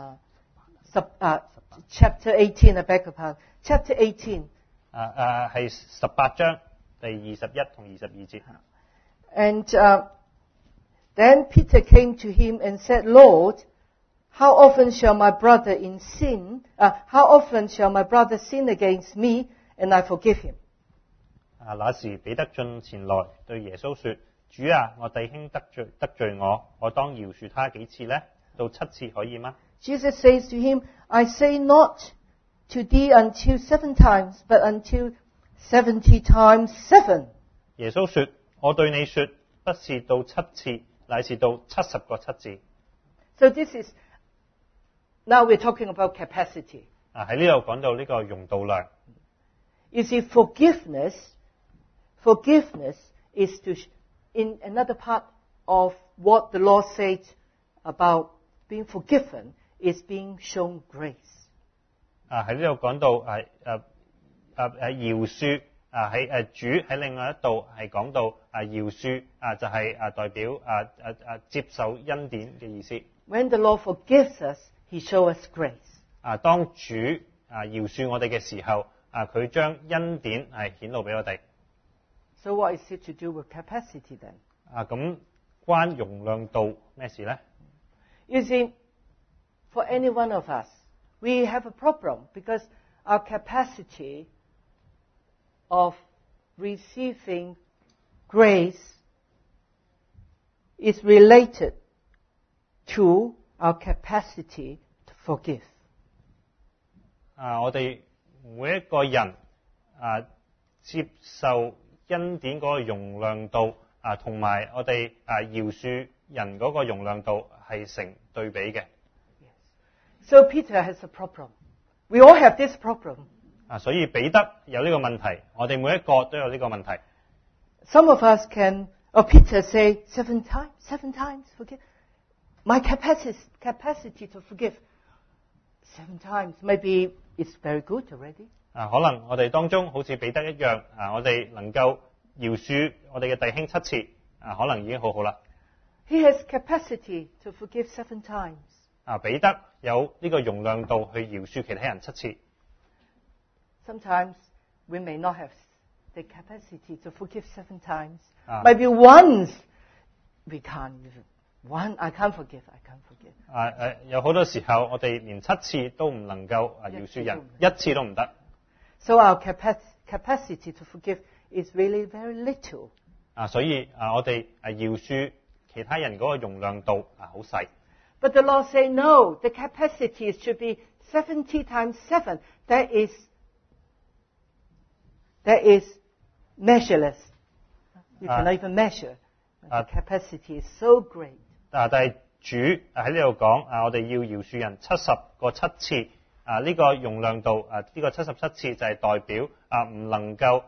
chapter 18, I beg your pardon. Chapter 18. 係18章第21同22節。 And then Peter came to him and said, Lord, how often shall my brother sin against me and I forgive him? 那時彼得進前來對耶穌說：主啊，我弟兄得罪我，我當饒恕他幾次呢？到7次可以嗎？ Jesus says to him, I say not to thee until 7 times, but until 70 times 7. 耶穌說：我對你說，不是到7次，乃是到70個7次。 So this is, now we're talking about capacity. 喺呢度講到呢個容度量。 You see, forgiveness is in another part of what the Lord said about being forgiven is being shown grace. 喺呢度講到饒恕喺主喺另外一度係講到饒恕就係代表接受恩典嘅意思。 When the Lord forgives us, He shows us grace. 當主饒恕我哋嘅時候，佢將恩典顯露俾我哋。 So what is it to do with capacity then? 咁關容量度咩事呢？ You see, for any one of us, we have a problem because our capacity of receiving grace is related to our capacity to forgive. 我哋每一個人接受恩典嗰個容量度同埋我哋饒恕人嗰個容量度係成對比嘅。 So Peter has a problem. We all have this problem. 所以彼得有呢個問題，我哋每一個都有呢個問題。 Some of us can, or Peter say, 7 times forgive. My capacity to forgive 7 times. Maybe it's very good already. 可能我哋當中好似彼得一樣，我哋能夠饒恕我哋嘅弟兄7次，可能已經好好啦。 He has capacity to forgive 7 times. 彼得有呢個容量度去饒恕其他人7次。 Sometimes we may not have the capacity to forgive 7 times. Maybe once we can't even. One, I can't forgive. 有好多時候我哋連7次都唔能夠饒恕人，1次都唔得。 So our capacity to forgive is really very little. 所以我哋饒恕其他人嗰個容量度好細。 But the Lord say no. The capacity should be 70 times 7. That is measureless. You cannot even measure. The capacity is so great. 但係主喺呢度講，我哋要饒恕人70個7次。呢個容量度，呢個77次就係代表唔能夠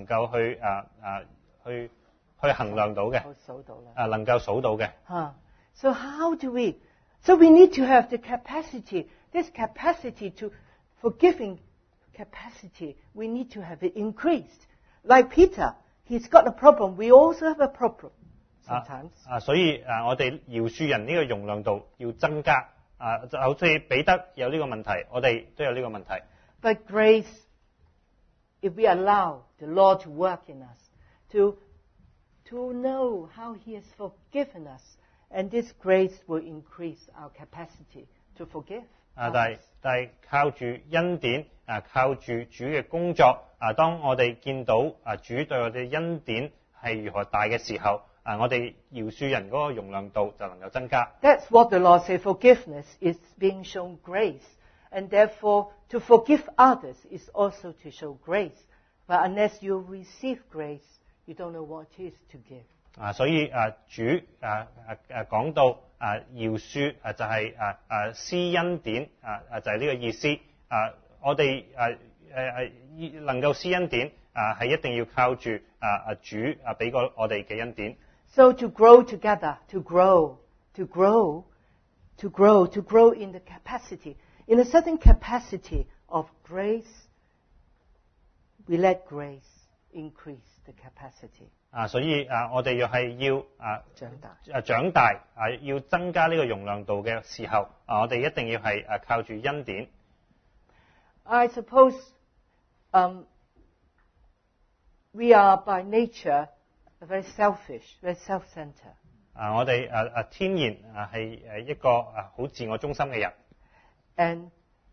去衡量到嘅，能夠數到嘅。 So how do we? So we need to have the capacity. This capacity to forgiving capacity, we need to have it increased. Like Peter, he's got a problem. We also have a problem sometimes. 所以我哋饒恕人呢個容量度要增加。就好似彼得有呢個問題，我哋都有呢個問題。 But grace, if we allow the Lord to work in us, to know how He has forgiven us, and this grace will increase our capacity to forgive. 但係靠住恩典，靠住主嘅工作，當我哋見到主對我哋恩典係如何大嘅時候，我哋饒恕人嗰個容量度就能夠增加。 That's what the Lord said. Forgiveness is being shown grace, and therefore to forgive others is also to show grace. But unless you receive grace, you don't know what it is to give. 所以主講到饒恕就係施恩典就係呢個意思。我哋能夠施恩典係一定要靠住主俾個我哋嘅恩典。 So to grow together, to grow in the capacity, in a certain capacity of grace, we let grace increase the capacity. 所以我哋又係要長大要增加呢個容量度嘅時候，我哋一定要係靠住恩典。 I suppose we are by nature very selfish, very self-centered. 我哋天然係一個好自我中心嘅人。 And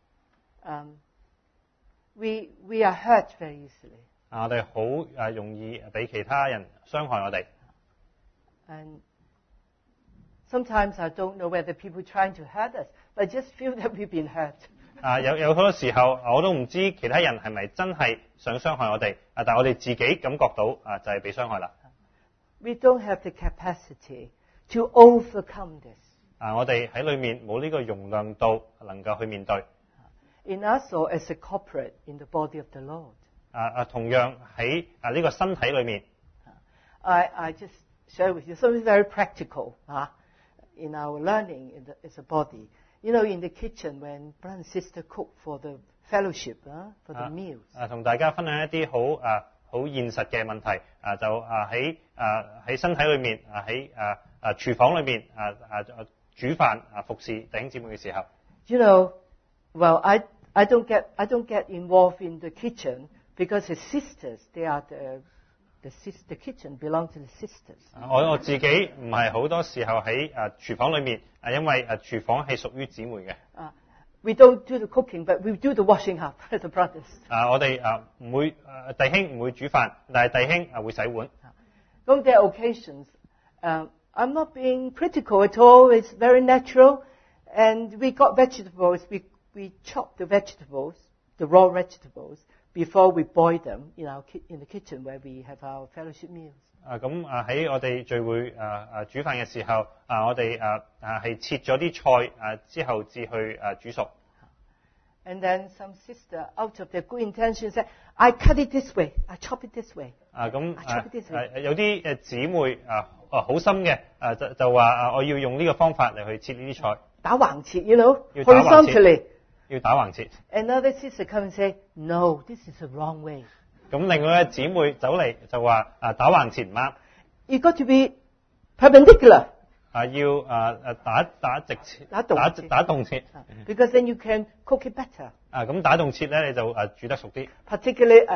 we are hurt very easily. 我哋好容易俾其他人傷害我哋。 And sometimes I don't know whether people trying to hurt us, but I just feel that we've been hurt. 有好多時候我都唔知其他人係咪真係想傷害我哋，但係我哋自己感覺到就係被傷害啦。 We don't have the capacity to overcome this. 我哋喺裏面冇呢個容量度能夠去面對。 In us or as a corporate in the body of the Lord. 同樣喺呢個身體裏面。 I just share with you something very practical in our learning as a body. You know, in the kitchen when brother and sister cook for the fellowship, for the meals. 同大家分享一啲好現實嘅問題，就喺身體裏面，喺廚房裏面煮飯服侍弟兄姊妹嘅時候。 You know, well, I don't get involved in the kitchen because the sisters, they are the kitchen belongs to the sisters. 我自己唔係好多時候喺廚房裏面，因為廚房係屬於姊妹嘅。 We don't do the cooking, but we do the washing up as the brothers. 我哋唔會弟兄唔會煮飯，但係弟兄會洗碗。 On their occasions, I'm not being critical at all. It's very natural, and we got vegetables. We chop the vegetables, the raw vegetables, before we boil them in the kitchen where we have our fellowship meals. 喺我哋聚會煮飯嘅時候，我哋係切咗啲菜之後至去煮熟。 And then some sister, out of their good intention, said, "I cut it this way, I chop it this way." 有啲姊妹好心嘅就話我要用呢個方法嚟去切呢啲菜。 打橫切, you know, 要打橫切。 horizontally. 要打橫切。 Another sister come and say, "No, this is the wrong way." 咁另外嘅姊妹走嚟就話打橫切唔啱。 You got to be perpendicular. 要打直切，打戙切。 Because then you can cook it better. 咁打戙切咧，你就煮得熟啲。 Particularly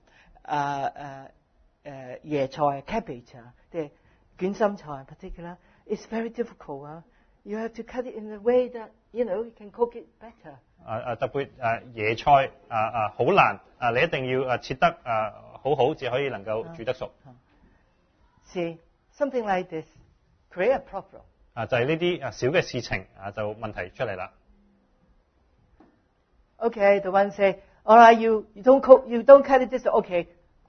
椰菜 cabbage 即卷心菜 particular, it's very difficult. You have to cut it in a way that you can cook it better. 特別椰菜好難你一定要切得好好，至可以能夠煮得熟。 See, something like this create a problem. 就係呢啲小嘅事情就問題出嚟啦。 Okay, the one say, all right, you don't cook, you don't cut it this way. Okay,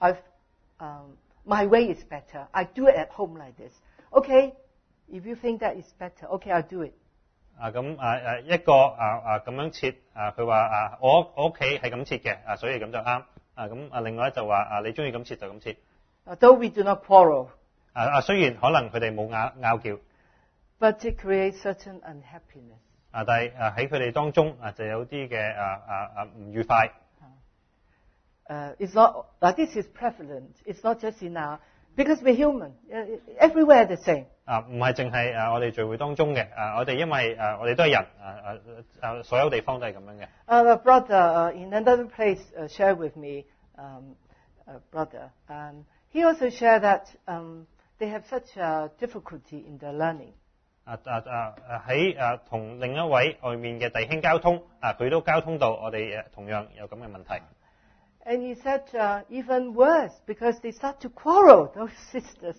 my way is better. I do it at home like this. Okay, if you think that is better, okay, I'll do it. 一個咁樣切佢話我屋企係咁切嘅所以咁就啱。另外就話你中意咁切就咁切。 Though we do not quarrel. 雖然可能佢哋冇拗撬。 But it creates certain unhappiness. 但係喺佢哋當中就有啲嘅唔愉快。 It's not this is prevalent. It's not just in our because we're human. Everywhere the same. 唔係淨係我哋聚會當中嘅我哋因為我哋都係人所有地方都係咁樣嘅。 A brother in another place shared with me, a brother, and he also shared that they have such difficulty in their learning. 喺同另一位外面嘅弟兄交通佢都交通到我哋同樣有咁嘅問題。 And he said even worse because they start to quarrel, those sisters.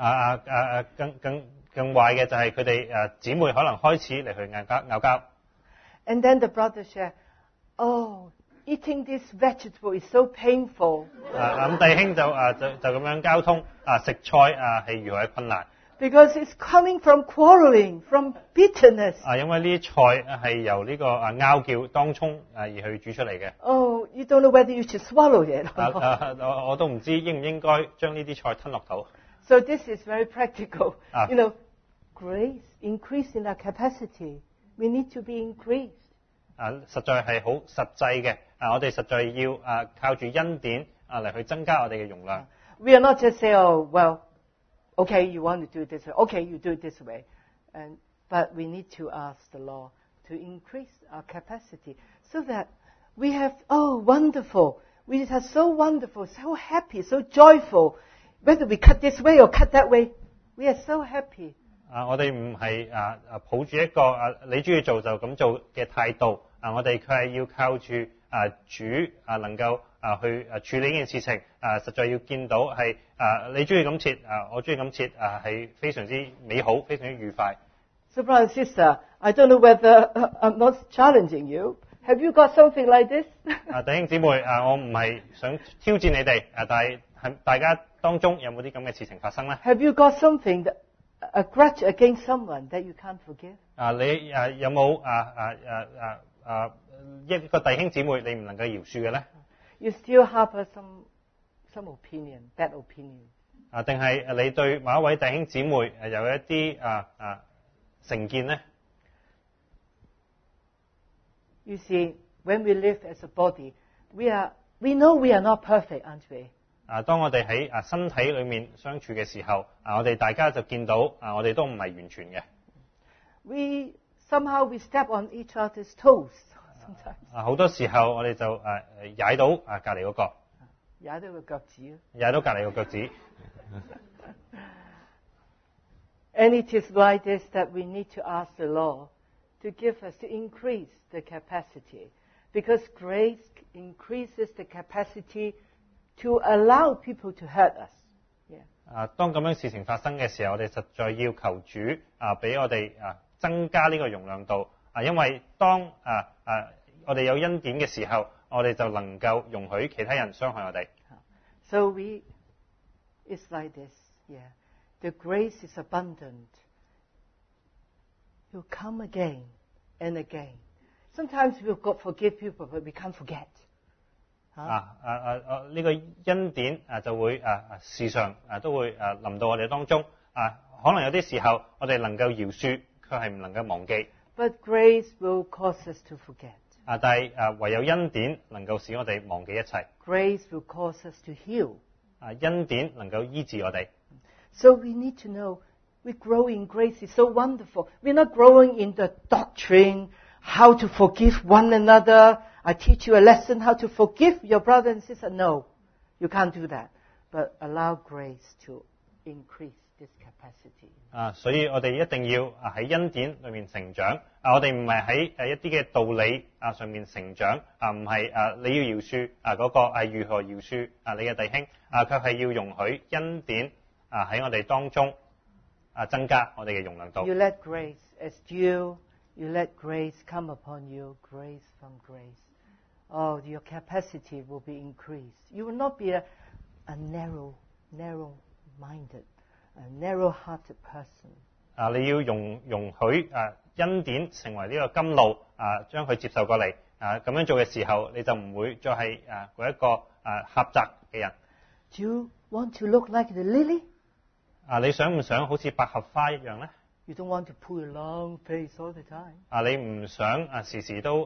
更壞嘅就係佢哋姊妹可能開始嚟去拗交。 And then the brother shared, "Oh, eating this vegetable is so painful." 咁弟兄就咁樣交通食菜係如何困難。 Because it's coming from quarreling, from bitterness. 因為呢啲菜係由呢個拗撬當中而去煮出嚟嘅。 Oh, you don't know whether you should swallow it. 我都唔知應唔應該將呢啲菜吞落肚。 So this is very practical. Grace, increase in our capacity. We need to be increased. 實在係好實際嘅。我哋實在要靠住恩典嚟去增加我哋嘅容量。 We are not just say, "Oh, well, okay, you want to do it this way. Okay, you do it this way." But we need to ask the Lord to increase our capacity so that we have, wonderful. We are so wonderful, so happy, so joyful. Whether we cut this way or cut that way, we are so happy. 我哋唔係抱住一個你中意做就咁做嘅態度。我哋佢係要靠住主能夠去處理呢件事情。實在要見到係你中意咁切我中意咁切係非常之美好，非常之愉快。 So, brother and sister, I don't know whether I'm not challenging you. Have you got something like this? 弟兄姊妹我唔係想挑戰你哋但係大家當中有冇啲咁嘅事情發生咧 Have you got something a grudge against someone that you can't forgive? 你有冇一個弟兄姊妹你唔能夠饒恕嘅咧 You still harbor some opinion, bad opinion. 定係你對某一位弟兄姊妹有一啲成見咧 You see, when we live as a body, we know we are not perfect, aren't we? 當我哋喺身體裏面相處嘅時候我哋大家就見到我哋都唔係完全嘅。 Somehow we step on each other's toes sometimes. 好多時候我哋就踩到隔離嗰個。 踩到個腳趾。 踩到隔離個腳趾。 And it is like this that we need to ask the Lord to give us, to increase the capacity. Because grace increases the capacity to allow people to hurt us. Yeah. 當咁樣事情發生嘅時候，我哋實在要求主俾我哋增加呢個容量度因為當我哋有恩典嘅時候， 我哋就能夠容許其他人傷害我哋。 So it's like this, yeah. The grace is abundant. You come again and again. Sometimes we've got to forgive people, but we can't forget. 呢個恩典就會時常都會臨到我哋當中。可能有啲時候我哋能夠饒恕，卻係唔能夠忘記。 But grace will cause us to forget. 但係唯有恩典能夠使我哋忘記一切。 Grace will cause us to heal. 恩典能夠醫治我哋。 So we need to know we grow in grace is so wonderful. We're not growing in the doctrine, how to forgive one another. I teach you a lesson how to forgive your brother and sister. No, you can't do that. But allow grace to increase this capacity. 所以我哋一定要喺恩典裏面成長。我哋唔係喺一啲嘅道理上面成長。唔係你要饒恕嗰個係如何饒恕你嘅弟兄，卻係要容許恩典喺我哋當中增加我哋嘅容量度。 You let grace as dew, you let grace come upon you, grace from grace. Oh, your capacity will be increased. You will not be a narrow-minded, a narrow-hearted person. 你要容許恩典成為呢個甘露，將佢接受過嚟。咁樣做嘅時候，你就唔會再係嗰一個狹窄嘅人。 Do you want to look like the lily? 你想唔想好似百合花一樣咧？ You don't want to pull a long face all the time. 你唔想時時都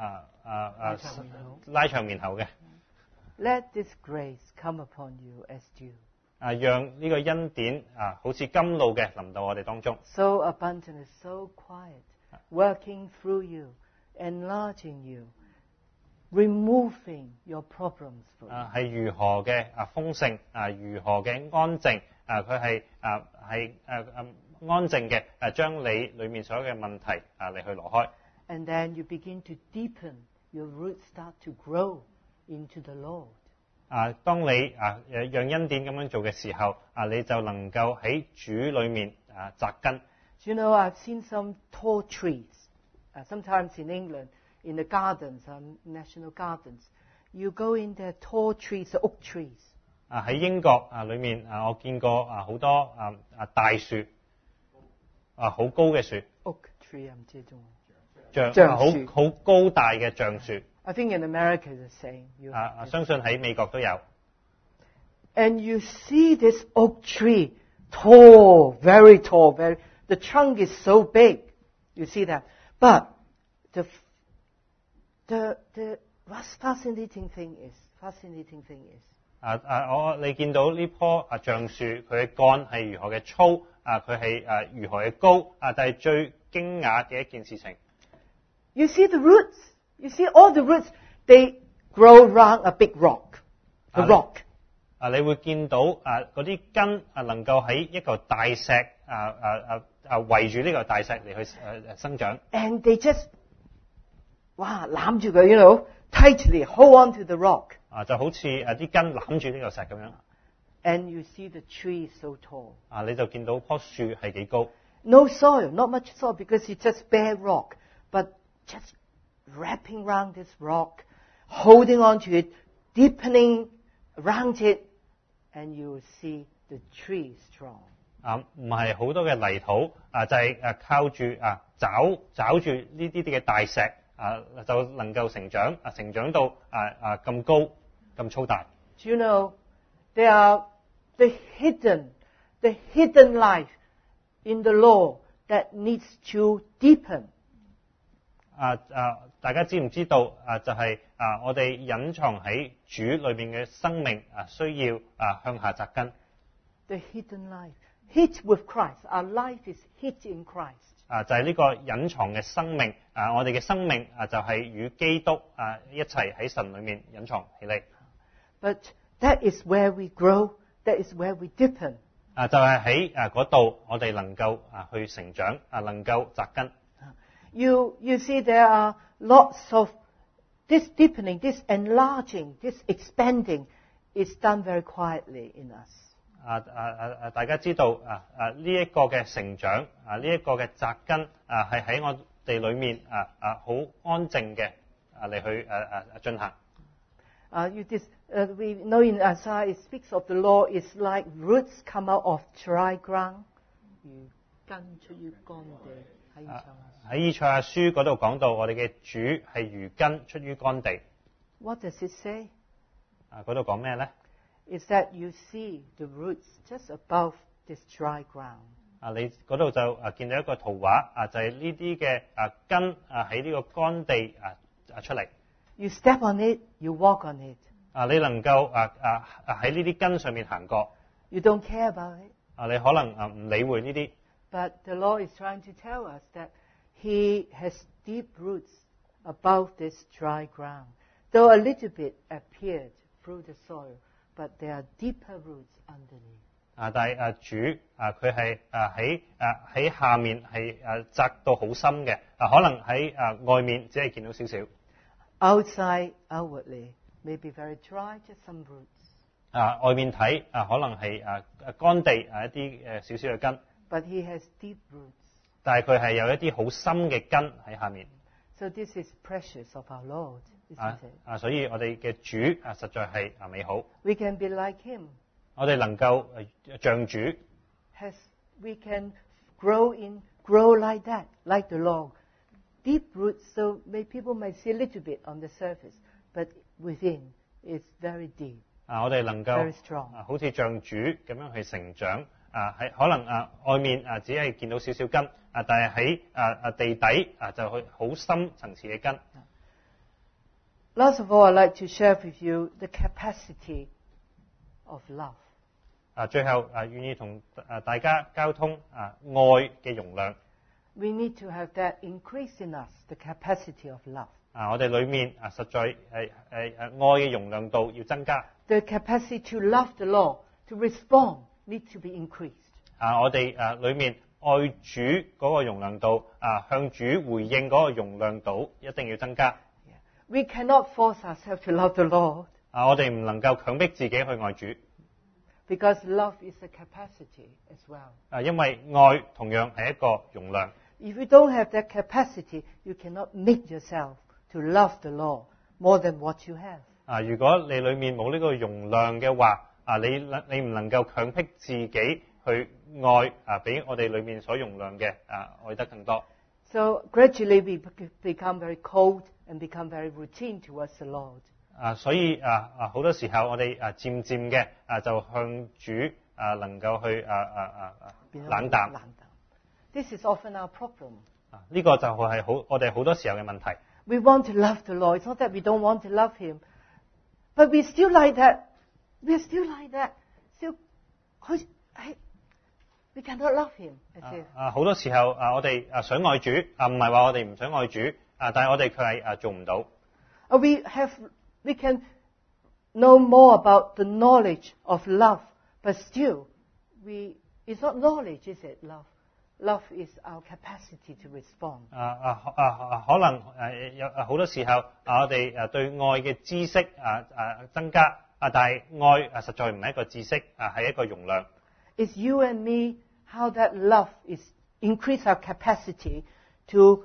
拉長面口嘅。 Let this grace come upon you as dew. 讓呢個恩典好似甘露嘅臨到我哋當中。 So abundant, so quiet, working through you, enlarging you, removing your problems for you. 係如何嘅豐盛，如何嘅安靜，佢係安靜嘅將你裏面所有嘅問題嚟去攞開。 And then you begin to deepen, your roots start to grow into the Lord. 當你讓恩典咁樣做嘅時候，你就能夠喺主裏面扎根。 You know, I've seen some tall trees. Sometimes in England, in the gardens, national gardens, you go in there, tall trees, oak trees. 喺英國裏面我見過好多大樹，好高嘅樹。 Oak tree, 唔知中文。 好高大嘅橡樹。 I think in America it's the same. 相信喺美國都有。 And you see this oak tree, tall, very tall, the trunk is so big. You see that. But the fascinating thing is, 你見到呢棵橡樹，佢嘅幹係如何嘅粗，佢係如何嘅高，但係最驚訝嘅一件事情。 You see the roots. You see all the roots. They grow around a big rock. A rock. 你會見到嗰啲根能夠喺一個大石圍住呢個大石嚟去生長。 And they just 攬住佢 you know, tightly hold on to the rock. 就好似啲根攬住呢個石咁樣。 And you see the tree so tall. 你就見到棵樹係幾高。 No soil, not much soil because it's just bare rock, but just wrapping around this rock, holding on to it, deepening around it, and you will see the tree strong. 唔係好多嘅泥土就係靠住找住呢啲嘅大石就能夠成長到咁高咁粗大。 Do you know there are the hidden life in the law that needs to deepen? 大家知唔知道就係我哋隱藏喺主裏面嘅生命需要向下扎根。 The hidden life, hid with Christ. Our life is hid in Christ. 就係呢個隱藏嘅生命我哋嘅生命就係與基督一齊喺神裏面隱藏起嚟。 But that is where we grow. That is where we deepen. 就係喺嗰度我哋能夠去成長能夠扎根。 You see there are lots of this deepening, this enlarging, this expanding is done very quietly in us. 大家知道呢一個嘅成長呢一個嘅扎根係喺我哋裏面好安靜嘅嚟去進行。 We know in Isaiah it speaks of the law is like roots come out of dry ground. 如根出於乾地喺以賽亞書。 喺以賽亞書嗰度講到，我哋嘅主係如根出於乾地。 What does it say? 嗰度講咩咧？ Is that you see the roots just above this dry ground. 你嗰度就見到一個圖畫就係呢啲嘅根喺呢個乾地出嚟。 You step on it, you walk on it. 你能夠喺呢啲根上面行過。 You don't care about it. 你可能唔理會呢啲。 But the Lord is trying to tell us that He has deep roots above this dry ground. Though a little bit appeared through the soil, but there are deeper roots underneath. 但係主佢係喺下面係扎到好深嘅，可能喺外面只係見到少少。 Outside, outwardly, may be very dry, just some roots. 外面睇可能係乾地一啲少少嘅根。 But He has deep roots. 但係佢係有一啲好深嘅根喺下面。 So this is precious of our Lord, isn't it? 所以我哋嘅主實在係美好。 We can be like Him. 我哋能夠像主。 We can grow like that, like the Lord. Deep roots, so people might see a little bit on the surface, but within it's very deep. 我哋能夠 very strong. 好似像主咁樣去成長。喺可能外面只係見到少少根，但係喺地底就去好深層次嘅根。 Last of all, I'd like to share with you the capacity of love. 最後願意同大家交通愛嘅容量。 We need to have that increase in us, the capacity of love. 我哋裏面實在愛嘅容量度要增加。 The capacity to love the Lord, to respond, need to be increased. 我哋裏面愛主嗰個容量度，向主回應嗰個容量度一定要增加。 We cannot force ourselves to love the Lord. 我哋唔能夠強迫自己去愛主。 Because love is a capacity as well. 因為愛同樣係一個容量。 If you don't have that capacity, you cannot make yourself to love the Lord more than what you have. 如果你裏面冇呢個容量嘅話，你唔能夠強迫自己去愛比我哋裏面所容量嘅愛得更多。 So gradually we become very cold and become very routine towards the Lord. 所以好多時候我哋漸漸嘅就向主能夠去冷淡。 This is often our problem. 呢個就係我哋好多時候嘅問題。 We want to love the Lord. It's not that we don't want to love Him, but we still like that. We are still like that. Still, we cannot love Him. 好多時候我哋想愛主，唔係話我哋唔想愛主，但係我哋卻係做唔到。 We can know more about the knowledge of love, but still, it's not knowledge, is it? Love is our capacity to respond. 可能有好多時候我哋對愛嘅知識增加，但係愛實在唔係一個知識，係一個容量。 It's you and me how that love is increase our capacity to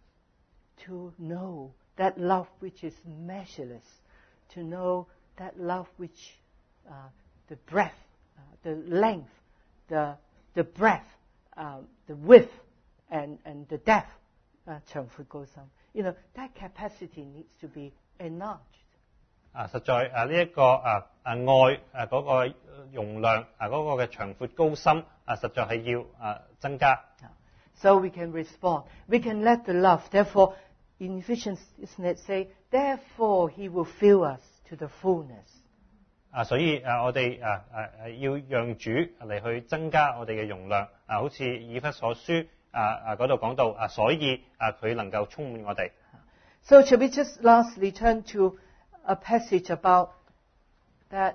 know that love which is measureless, to know that love which the breadth, the length, the breadth, the width, and the depth, 長闊高深. That capacity needs to be enlarged. 實在呢一個愛嗰個容量嗰個嘅長闊高深實在係要增加。 So we can respond. We can let the love. Therefore, in Ephesians, isn't it say, therefore He will fill us to the fullness. 所以我哋要讓主嚟去增加我哋嘅容量。好似以弗所書嗰度講到所以佢能夠充滿我哋。 So shall we just lastly turn to a passage about that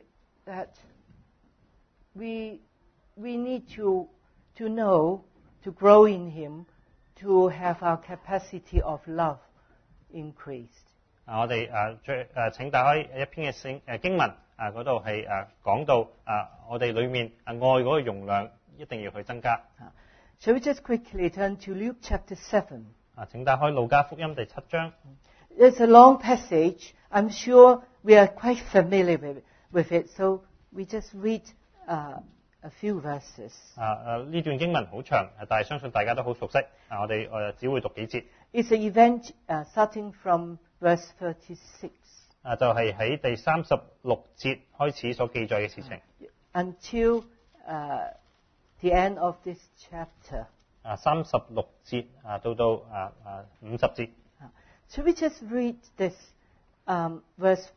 we need to know, to grow in Him, to have our capacity of love increased. 我哋請打開一篇嘅經文嗰度係講到我哋裏面愛嗰個容量一定要去增加。 Shall we just quickly turn to Luke chapter 7? 請打開路加福音第7章。 it's a long passage. I'm sure we are quite familiar with it, so we just read a few verses. 呢段經文好長，但係相信大家都好熟悉。我哋只會讀幾節。 It's an event starting from verse 36. 就係喺第36節開始所記載嘅事情。 Until the end of this chapter. 36節到50節。 So we just read this verse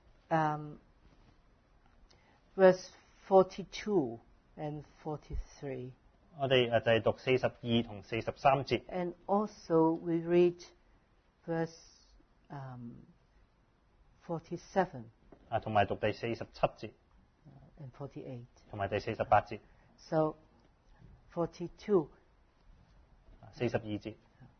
42 and 43. 我哋就係讀42同43節。 And also we read verse 47. 同埋讀第47節。 And 48. 同埋第48節。 So 42. 42節。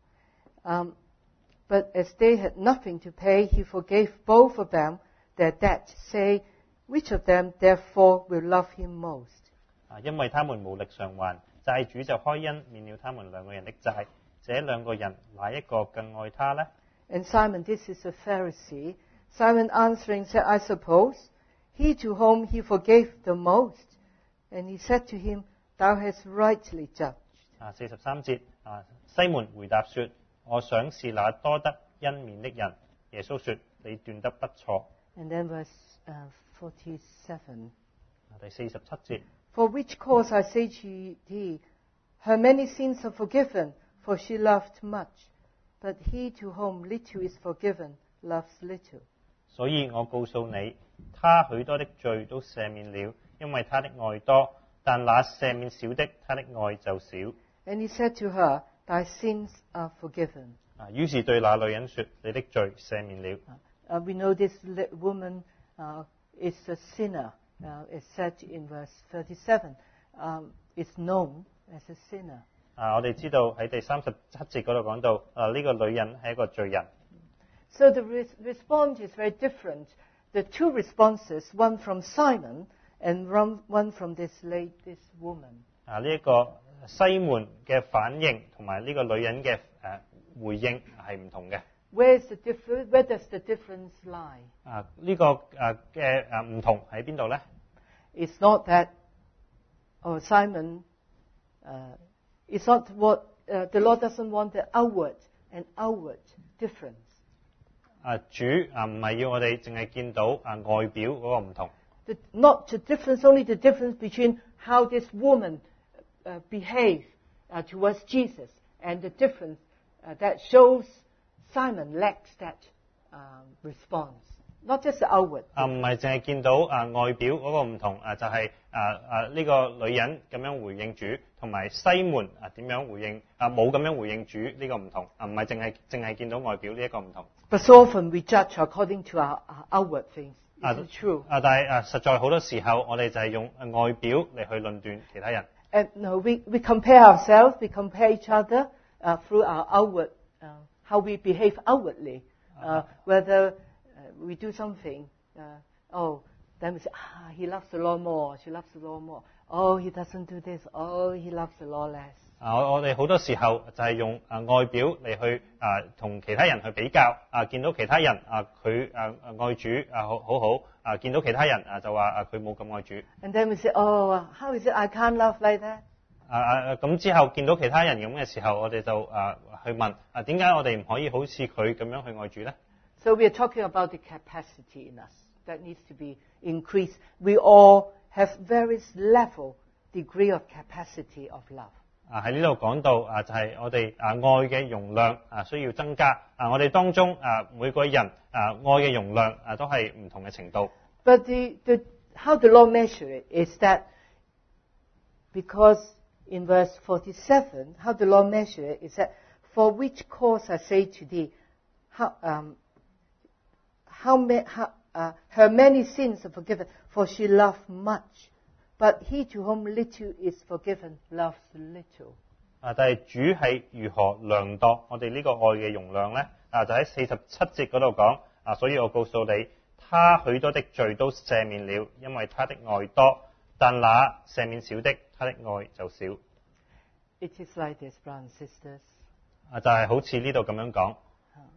But as they had nothing to pay, he forgave both of them their debt, say, which of them therefore will love him most? 因為他們無力償還，債主就開恩免了他們兩個人的債。這兩個人哪一個更愛他呢？ And Simon, this is a Pharisee, Simon answering said, I suppose, he to whom he forgave the most. And he said to him, Thou hast rightly judged. 43節，西門回答說：我想是那多得恩免的人。耶穌說：你斷得不錯。 And then verse 47. 第47節。 For which cause I say to thee, her many sins are forgiven, for she loved much. But he to whom little is forgiven loves little. 所以我告訴你，他許多的罪都赦免了，因為他的愛多；但那赦免少的，他的愛就少。 And he said to her, Thy sins are forgiven. 於是對那女人說：你的罪赦免了。 We know this woman is a sinner. It's said in verse 37. Is known as a sinner. 我哋知道喺第37節嗰度講到，呢個女人係一個罪人。 So the response is very different. The two responses, one from Simon and one from this woman. 呢一個西門嘅反應同埋呢個女人嘅回應係唔同嘅。 Where does the difference lie? 呢個嘅唔同喺邊度咧？ It's not that, Simon, it's not what the Lord doesn't want the outward difference. 主唔係要我哋淨係見到外表嗰個唔同。 Not the difference, only the difference between how this woman behaved towards Jesus, and the difference that shows Simon lacks that response. Not just the outward. 唔係淨係見到外表嗰個唔同，就係呢個女人咁樣回應主，同埋西門點樣回應冇咁樣回應主呢個唔同，唔係淨係見到外表呢一個唔同。 But so often we judge according to our outward things. Is it true? 但係實在好多時候，我哋就係用外表嚟去論斷其他人。 And no, we compare ourselves, we compare each other through our outward, how we behave outwardly. Whether we do something, then we say, he loves the Lord more, she loves the Lord more. Oh, he doesn't do this. Oh, he loves the Lord less. 我哋好多時候就係用外表嚟去同其他人去比較，見到其他人佢愛主好好，見到其他人就話佢冇咁愛主。 And then we say, how is it I can't love like that? 咁之後見到其他人咁嘅時候，我哋就去問點解我哋唔可以好似佢咁樣去愛主呢？ So we are talking about the capacity in us that needs to be increased. We all have various degree of capacity of love. 喺呢度講到就係我哋愛嘅容量需要增加。我哋當中每個人愛嘅容量都係唔同嘅程度。 But how the Lord measure it is that because in verse 47, how the Lord measure it is that for which cause I say to thee, her many sins are forgiven, for she loved much. But he to whom little is forgiven loves little. 但係主係如何量度我哋呢個愛嘅容量呢？就喺47節嗰度講，所以我告訴你，他許多的罪都赦免了，因為他的愛多；但那赦免少的，他的愛就少。 It is like this, brothers and sisters. 就係好似呢度咁樣講。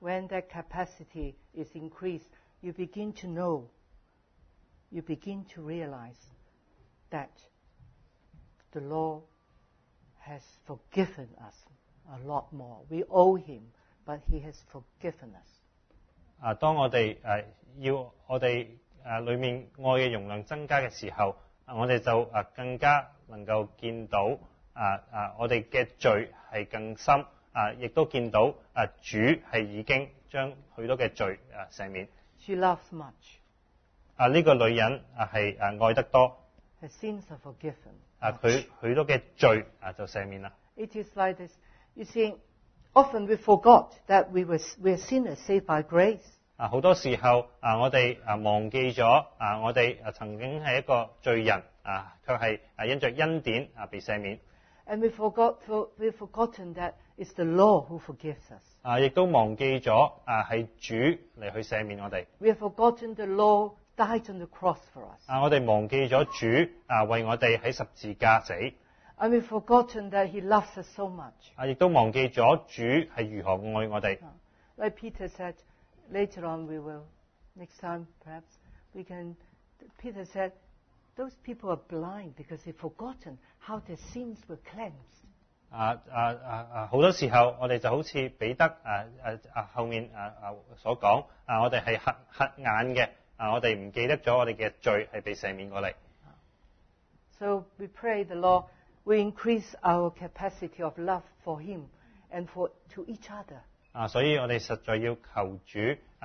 when that capacity is increased, you begin to know, you begin to realize that the Lord has forgiven us a lot more. We owe Him, but He has forgiven us. 當我哋要我哋裏面愛嘅容量增加嘅時候，我哋就更加能夠見到我哋嘅罪係更深，亦都見到主係已經將許多嘅罪赦免。 She loves much. 呢個女人係愛得多。 Her sins are forgiven. 佢許多嘅罪就赦免啦。 It is like this. You see, often we forgot that we are sinners saved by grace. 好多時候我哋忘記咗我哋曾經係一個罪人卻係因着恩典被赦免。 And we've forgotten that it's the Lord who forgives us. 亦都忘記咗係主嚟去赦免我哋。 We have forgotten the Lord died on the cross for us. 我哋忘記咗主為我哋喺十字架死。 And we've forgotten that He loves us so much. 亦都忘記咗主係如何愛我哋。 Like Peter said, later on we will, next time perhaps, Peter said, those people are blind because they've forgotten how their sins were cleansed. 好多時候我哋就好似彼得後面所講，我哋係瞎眼嘅，我哋唔記得咗我哋嘅罪係被赦免過嚟。 So we pray the Lord will increase our capacity of love for Him and to each other. 所以我哋實在要求主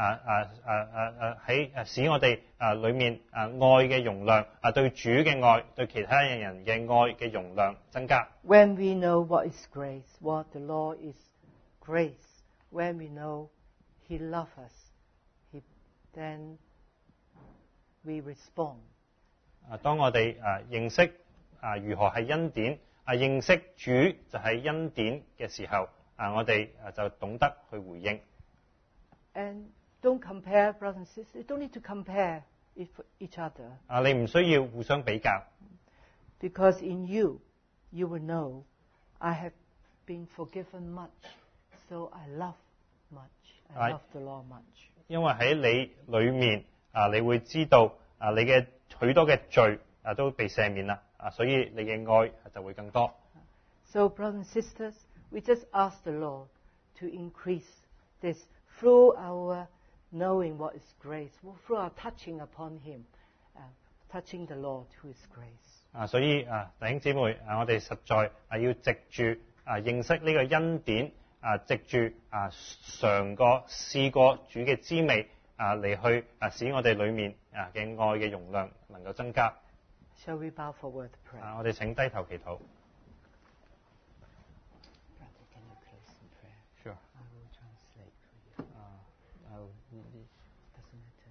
喺使我哋裏面愛嘅容量對主嘅愛，對其他人嘅愛嘅容量增加。 When we know what is grace, what the Lord is grace, when we know He loves us, then we respond. 當我哋認識如何係恩典，認識主就係恩典嘅時候，我哋就懂得去回應。 And don't compare, brothers and sisters. You don't need to compare each other. 你唔需要互相比較。 Because in you, you will know, I have been forgiven much, so I love much. I love the Lord much. 因為喺你裏面你會知道你嘅許多嘅罪都被赦免啦，所以你嘅愛就會更多。 So, brothers and sisters, we just ask the Lord to increase this through our knowing what is grace, through our touching upon Him, touching the Lord who is grace. 所以弟兄姊妹，我哋實在要藉住認識呢個恩典，藉住試過主嘅滋味嚟去使我哋裏面嘅愛嘅容量能夠增加。 Shall we bow forward to pray? 我哋請低頭祈禱。Sure. I will translate for you. Doesn't matter.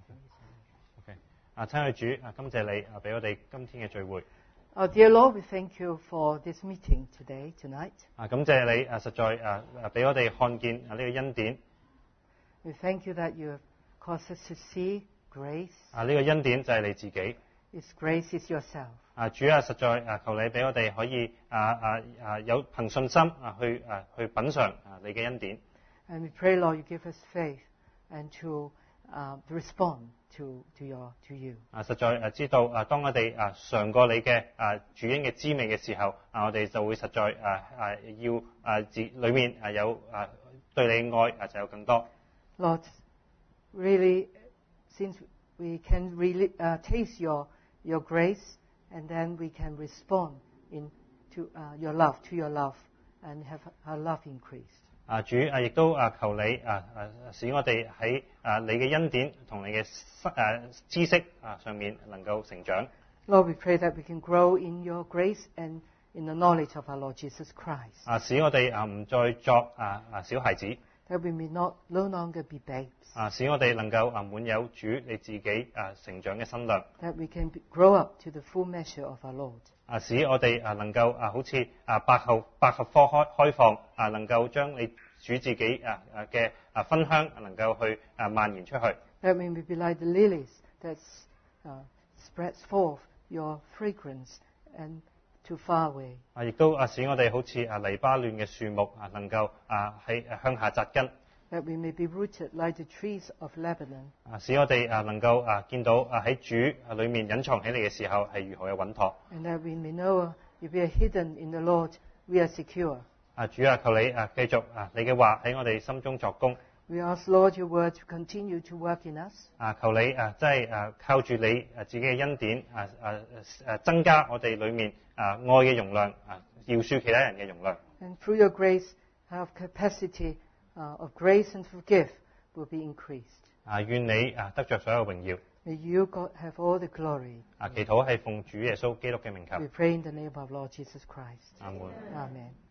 OK. 親愛主，感謝你俾我哋今天嘅聚會。 Oh, dear Lord, we thank you for this meeting tonight. 感謝你實在俾我哋看見呢個恩典。 We thank you that you have caused us to see grace. 呢個恩典就係你自己。 This grace is yourself. 主實在求你俾我哋可以有憑信心去品嘗你嘅恩典。 And we pray, Lord, you give us faith and to respond to you. 實在知道當我哋嘗過你嘅主恩嘅滋味嘅時候，我哋就會實在要裏面有對你愛就有更多。 Lord, really, since we can really taste your grace, and then we can respond to your love, and have our love increased. 主亦都求你使我哋喺你嘅恩典同你嘅知識上面能夠成長。 Lord, we pray that we can grow in your grace and in the knowledge of our Lord Jesus Christ. 使我哋唔再作小孩子。 That we may no longer be babes. 使我哋能夠滿有主你自己成長嘅身量。 That we can grow up to the full measure of our Lord. 使我哋能夠好似百合花開放，能夠將你主自己嘅芬香能夠去蔓延出去。 That we may be like the lilies that spreads forth your fragrance and to far away. 亦都使我哋好似黎巴嫩嘅樹木能夠喺向下扎根。 that we may be rooted like the trees of Lebanon. 使我哋能夠見到喺主裏面隱藏起嚟嘅時候係如何嘅穩妥。 And that we may know if we are hidden in the Lord, we are secure. 主求你繼續你嘅話喺我哋心中作工。 We ask, Lord, your word to continue to work in us. 求你即係靠住你自己嘅恩典增加我哋裏面愛嘅容量饒恕其他人嘅容量。 And through your grace, our capacity of grace and forgive will be increased. 願你得着所有榮耀。 May you, God, have all the glory. 祈禱係奉主耶穌基督嘅名求。 We pray in the name of Lord Jesus Christ. 阿門。 Amen.